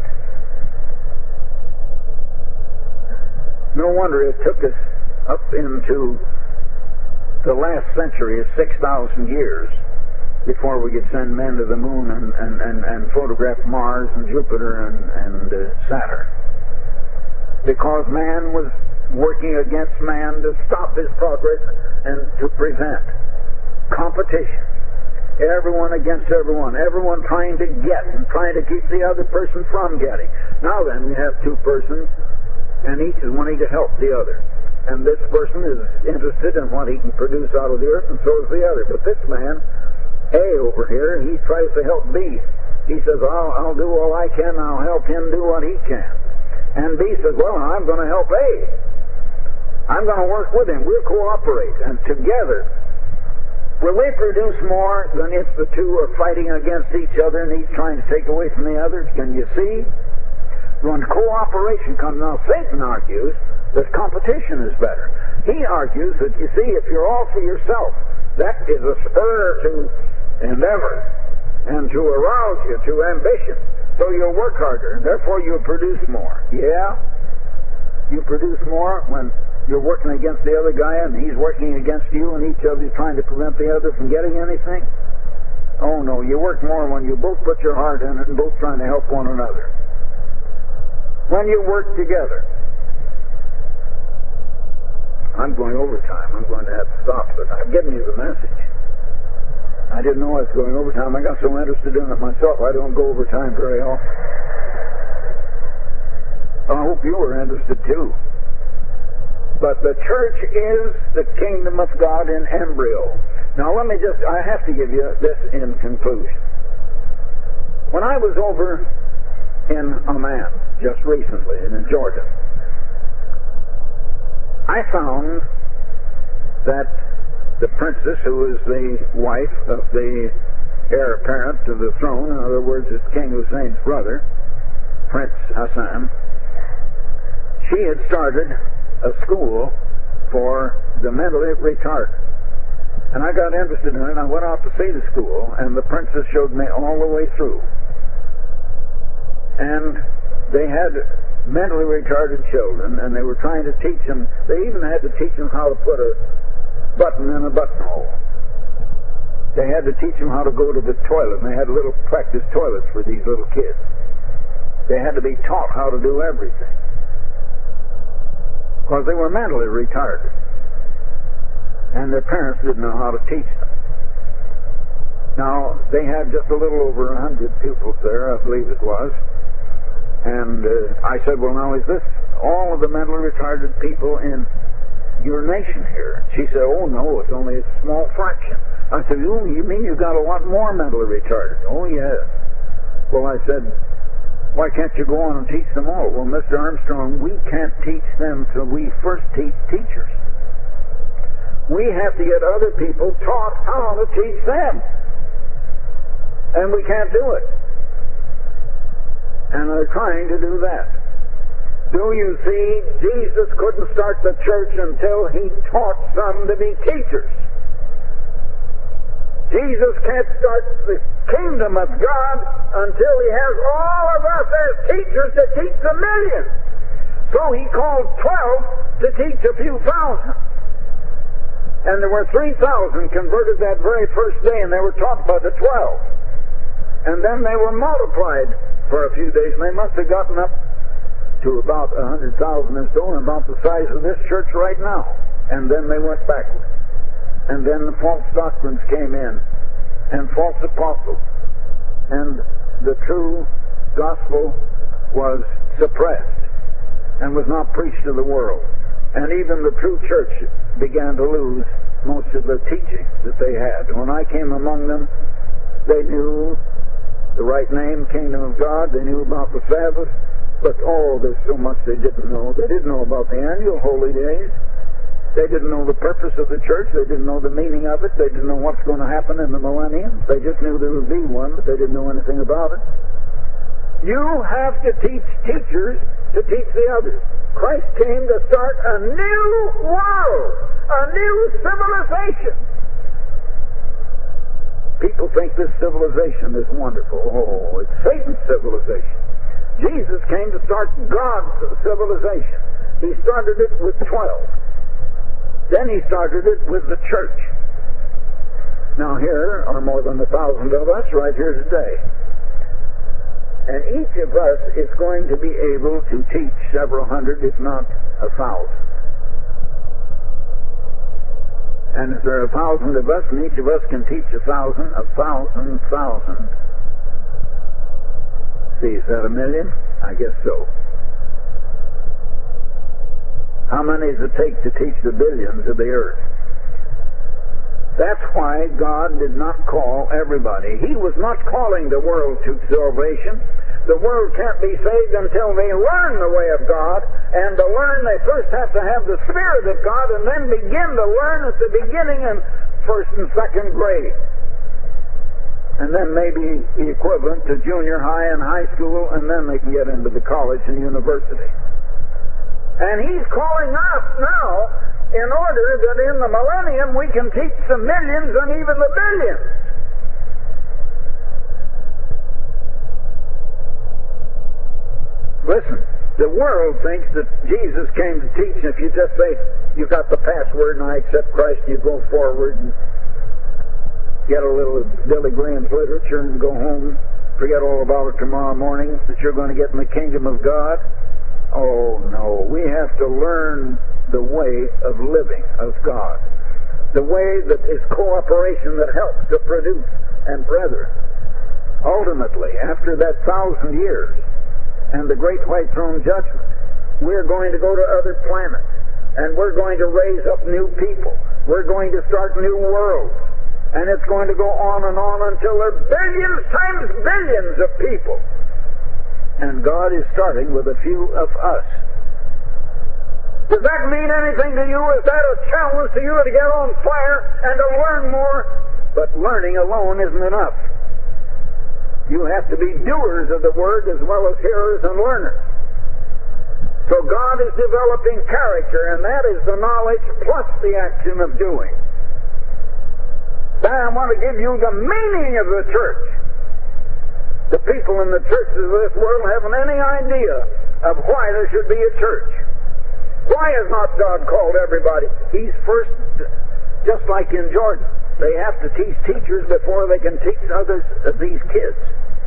No wonder it took us up into the last century of 6,000 years before we could send men to the moon and photograph Mars and Jupiter and Saturn. Because man was working against man to stop his progress and to prevent competition. Everyone against everyone. Everyone trying to get and trying to keep the other person from getting. Now then, we have two persons, and each is wanting to help the other. And this person is interested in what he can produce out of the earth, and so is the other. But this man, A over here, he tries to help B. He says, I'll do all I can, I'll help him do what he can. And B says, well, I'm going to help A. I'm going to work with him. We'll cooperate. And together, will they produce more than if the two are fighting against each other and each trying to take away from the other? Can you see? When cooperation comes, now Satan argues that competition is better. He argues that, you see, if you're all for yourself, that is a spur to endeavor and to arouse you to ambition. So you'll work harder, and therefore you'll produce more. Yeah? You produce more when you're working against the other guy and he's working against you and each of you trying to prevent the other from getting anything? Oh no, you work more when you both put your heart in it and both trying to help one another. When you work together. I'm going overtime. I'm going to have to stop, but I've given you the message. I didn't know I was going overtime. I got so interested in it myself, I don't go overtime very often. I hope you were interested too. But the church is the kingdom of God in embryo. Now I have to give you this in conclusion. When I was over in Amman just recently, in Jordan, I found that the princess, who is the wife of the heir apparent to the throne, in other words, it's King Hussein's brother, Prince Hassan, she had started a school for the mentally retarded. And I got interested in it, and I went out to see the school, and the princess showed me all the way through. And they had mentally retarded children, and they were trying to teach them, they even had to teach them how to put a button in a buttonhole. They had to teach them how to go to the toilet, and they had little practice toilets for these little kids. They had to be taught how to do everything, because they were mentally retarded, and their parents didn't know how to teach them. Now, they had just a little over 100 pupils there, I believe it was, and I said, well, now, is this all of the mentally retarded people in your nation here? She said, oh, no, it's only a small fraction. I said, oh, you mean you've got a lot more mentally retarded? Oh, yes. Well, I said, why can't you go on and teach them all? Well, Mr. Armstrong, we can't teach them till we first teach teachers. We have to get other people taught how to teach them. And we can't do it. And they're trying to do that. Do you see, Jesus couldn't start the church until he taught some to be teachers. Jesus can't start the kingdom of God until he has all of us as teachers to teach the millions. So he called 12 to teach a few thousand. And there were 3,000 converted that very first day, and they were taught by the 12. And then they were multiplied for a few days, and they must have gotten up to about 100,000 or so, and about the size of this church right now. And then they went backward. And then the false doctrines came in, and false apostles, and the true gospel was suppressed and was not preached to the world. And even the true church began to lose most of the teaching that they had. When I came among them, they knew the right name, Kingdom of God. They knew about the Sabbath. But, there's so much they didn't know. They didn't know about the annual holy days. They didn't know the purpose of the church. They didn't know the meaning of it. They didn't know what's going to happen in the millennium. They just knew there would be one, but they didn't know anything about it. You have to teach teachers to teach the others. Christ came to start a new world, a new civilization. People think this civilization is wonderful. Oh, it's Satan's civilization. Jesus came to start God's civilization. He started it with 12. Then he started it with the church. Now here are more than 1,000 of us right here today. And each of us is going to be able to teach several hundred, if not 1,000. And if there are 1,000 of us, and each of us can teach 1,000, 1,000,000. See, is that 1,000,000? I guess so. How many does it take to teach the billions of the earth? That's why God did not call everybody. He was not calling the world to salvation. The world can't be saved until they learn the way of God. And to learn, they first have to have the Spirit of God and then begin to learn at the beginning in first and second grade. And then maybe equivalent to junior high and high school, and then they can get into the college and university. And He's calling us now in order that in the millennium we can teach the millions and even the billions. Listen, the world thinks that Jesus came to teach, and if you just say, you got the password and I accept Christ, you go forward and get a little Billy Graham's literature and go home, forget all about it tomorrow morning, that you're going to get in the kingdom of God. Oh no, we have to learn the way of living of God. The way that is cooperation that helps to produce. And brethren, ultimately, after that 1,000 years and the great white throne judgment, we're going to go to other planets and we're going to raise up new people. We're going to start new worlds. And it's going to go on until there are billions times billions of people. And God is starting with a few of us. Does that mean anything to you? Is that a challenge to you to get on fire and to learn more? But learning alone isn't enough. You have to be doers of the Word as well as hearers and learners. So God is developing character, and that is the knowledge plus the action of doing. Now I want to give you the meaning of the church. The people in the churches of this world haven't any idea of why there should be a church. Why has not God called everybody? He's first, just like in Jordan. They have to teach teachers before they can teach others of these kids.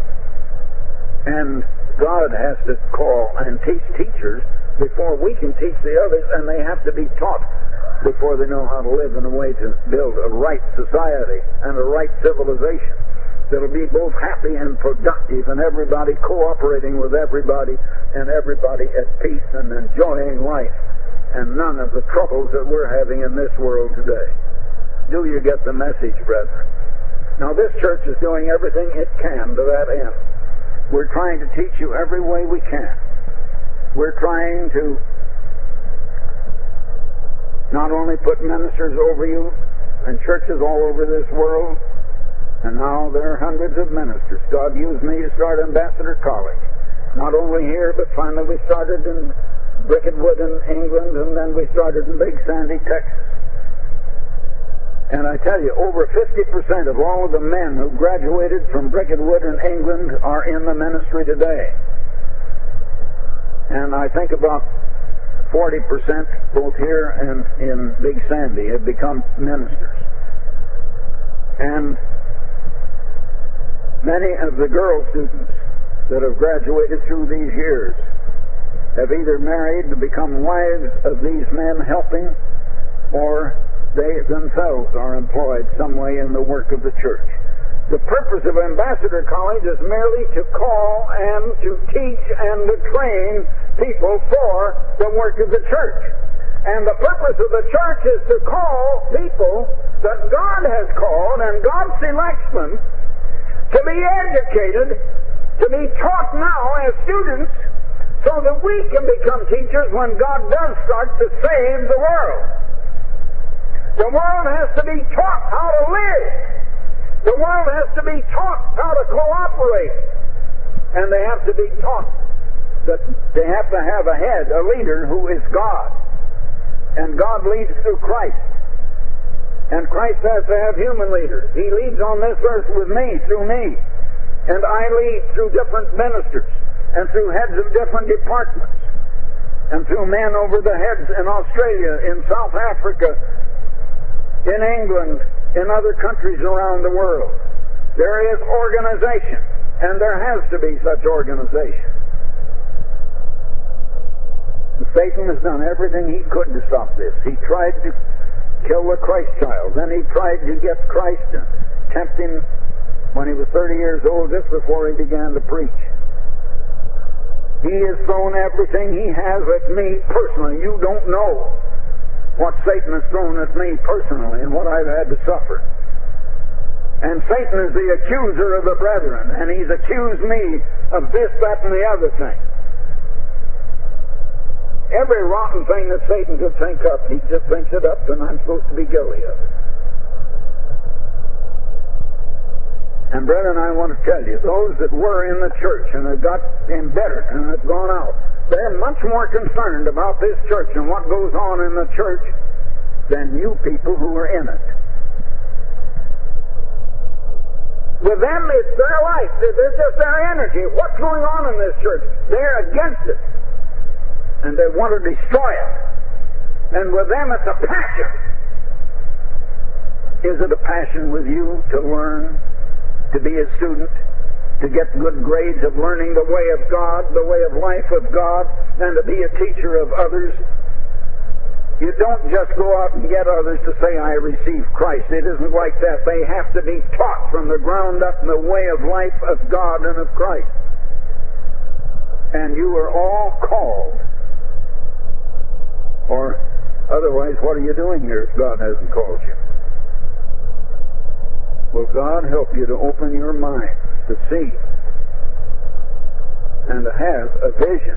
And God has to call and teach teachers before we can teach the others, and they have to be taught before they know how to live in a way to build a right society and a right civilization that'll be both happy and productive, and everybody cooperating with everybody, and everybody at peace and enjoying life, and none of the troubles that we're having in this world today. Do you get the message, brethren? Now this church is doing everything it can to that end. We're trying to teach you every way we can. We're trying to not only put ministers over you and churches all over this world, and now there are hundreds of ministers. God used me to start Ambassador College. Not only here, but finally we started in Bricketwood in England, and then we started in Big Sandy, Texas. And I tell you, over 50% of all of the men who graduated from Bricketwood in England are in the ministry today. And I think about 40% both here and in Big Sandy have become ministers. And many of the girl students that have graduated through these years have either married to become wives of these men helping, or they themselves are employed some way in the work of the church. The purpose of Ambassador College is merely to call and to teach and to train people for the work of the church. And the purpose of the church is to call people that God has called, and God selects them to be educated, to be taught now as students, so that we can become teachers when God does start to save the world. The world has to be taught how to live. The world has to be taught how to cooperate. And they have to be taught that they have to have a head, a leader who is God. And God leads through Christ. And Christ has to have human leaders. He leads on this earth with me, through me. And I lead through different ministers and through heads of different departments and through men over the heads in Australia, in South Africa, in England, in other countries around the world. There is organization, and there has to be such organization. Satan has done everything he could to stop this. He tried to kill the Christ child. Then he tried to get Christ to tempt him when he was 30 years old, just before he began to preach. He has thrown everything he has at me personally. You don't know what Satan has thrown at me personally and what I've had to suffer. And Satan is the accuser of the brethren, and he's accused me of this, that, and the other thing. Every rotten thing that Satan could think up, he just thinks it up, and I'm supposed to be guilty of it. And brethren, I want to tell you, those that were in the church and have got embittered and have gone out, they're much more concerned about this church and what goes on in the church than you people who are in it. With them, it's their life. It's just their energy. What's going on in this church? They're against it. And they want to destroy it. And with them, it's a passion. Is it a passion with you to learn? To be a student, to get good grades of learning the way of God, the way of life of God, and to be a teacher of others. You don't just go out and get others to say, I receive Christ. It isn't like that. They have to be taught from the ground up in the way of life of God and of Christ. And you are all called. Or otherwise, what are you doing here if God hasn't called you? Will God help you to open your mind to see and to have a vision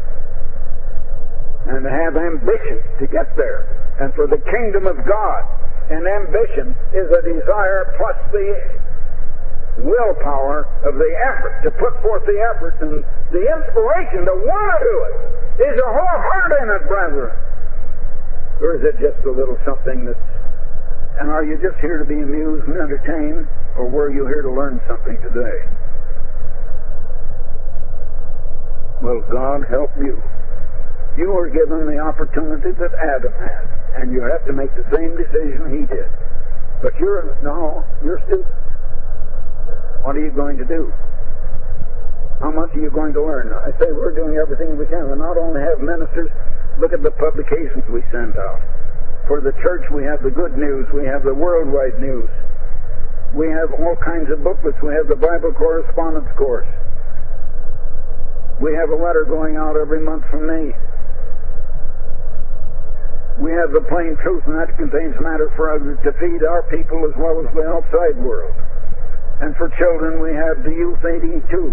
and to have ambition to get there. And for the kingdom of God, and ambition is a desire plus the willpower of the effort, to put forth the effort and the inspiration to want to do it. Is your whole heart in it, brethren? Or is it just a little something that's... And are you just here to be amused and entertained, or were you here to learn something today? Will God help you? You are given the opportunity that Adam had, and you have to make the same decision he did. But you're students. What are you going to do? How much are you going to learn? I say we're doing everything we can. We not only have ministers, look at the publications we send out. For the church, we have the good news. We have the worldwide news. We have all kinds of booklets. We have the Bible correspondence course. We have a letter going out every month from me. We have the plain truth, and that contains matter for others to feed our people as well as the outside world. And for children, we have the Youth 82.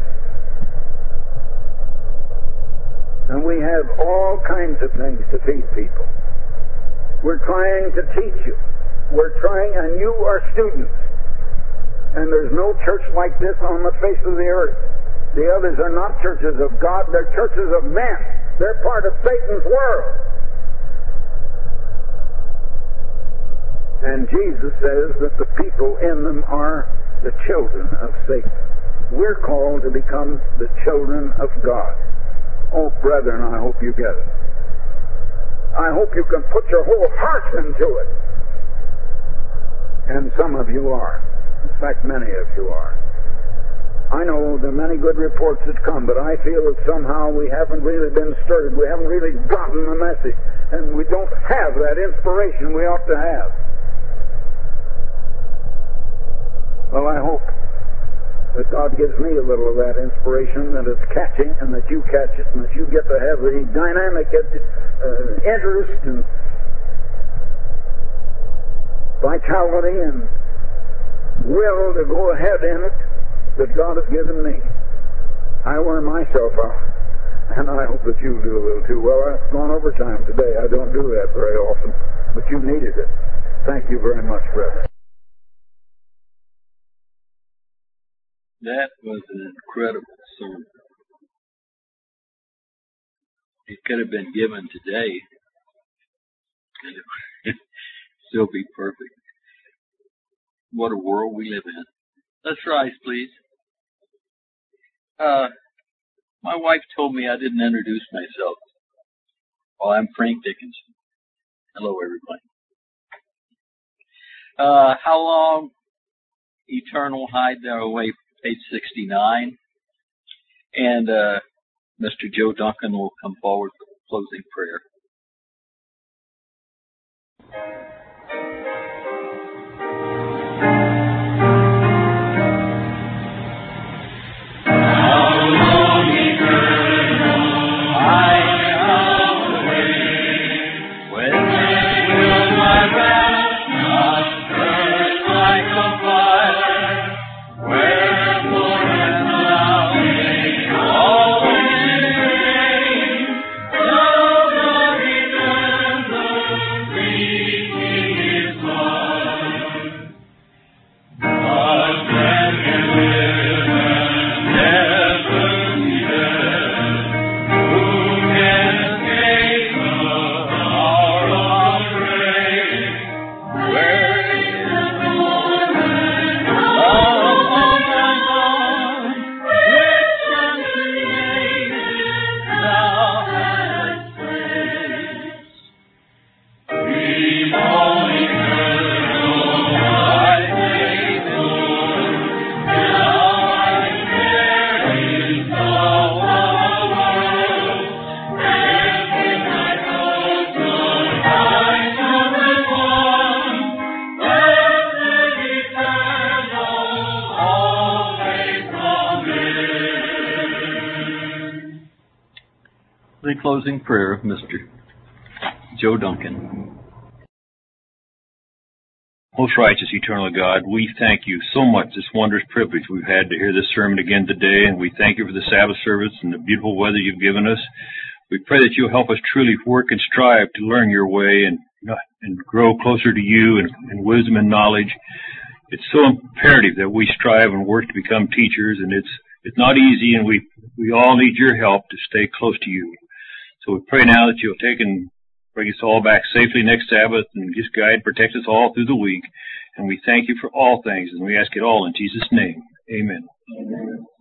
And we have all kinds of things to feed people. We're trying to teach you. We're trying, and you are students. And there's no church like this on the face of the earth. The others are not churches of God, they're churches of men. They're part of Satan's world. And Jesus says that the people in them are the children of Satan. We're called to become the children of God. Oh, brethren, I hope you get it. I hope you can put your whole heart into it. And some of you are. In fact, many of you are. I know there are many good reports that come, but I feel that somehow we haven't really been stirred. We haven't really gotten the message. And we don't have that inspiration we ought to have. Well, I hope that God gives me a little of that inspiration, that it's catching, and that you catch it, and that you get to have the dynamic interest and vitality and will to go ahead in it that God has given me. I wear myself out, and I hope that you do a little too. Well, I've gone overtime today. I don't do that very often, but you needed it. Thank you very much, brother. That was an incredible sermon. It could have been given today, and it would still be perfect. What a world we live in. Let's rise, please. My wife told me I didn't introduce myself. Well, I'm Frank Dickinson. Hello, everybody. How long? Eternal hide their way. Page 69, and Mr. Joe Duncan will come forward for closing prayer. closing prayer of Mr. Joe Duncan. Most righteous, eternal God, we thank you so much, this wondrous privilege we've had to hear this sermon again today, and we thank you for the Sabbath service and the beautiful weather you've given us. We pray that you'll help us truly work and strive to learn your way and grow closer to you in wisdom and knowledge. It's so imperative that we strive and work to become teachers, and it's not easy, and we all need your help to stay close to you. So we pray now that you'll take and bring us all back safely next Sabbath and just guide and protect us all through the week. And we thank you for all things, and we ask it all in Jesus' name. Amen.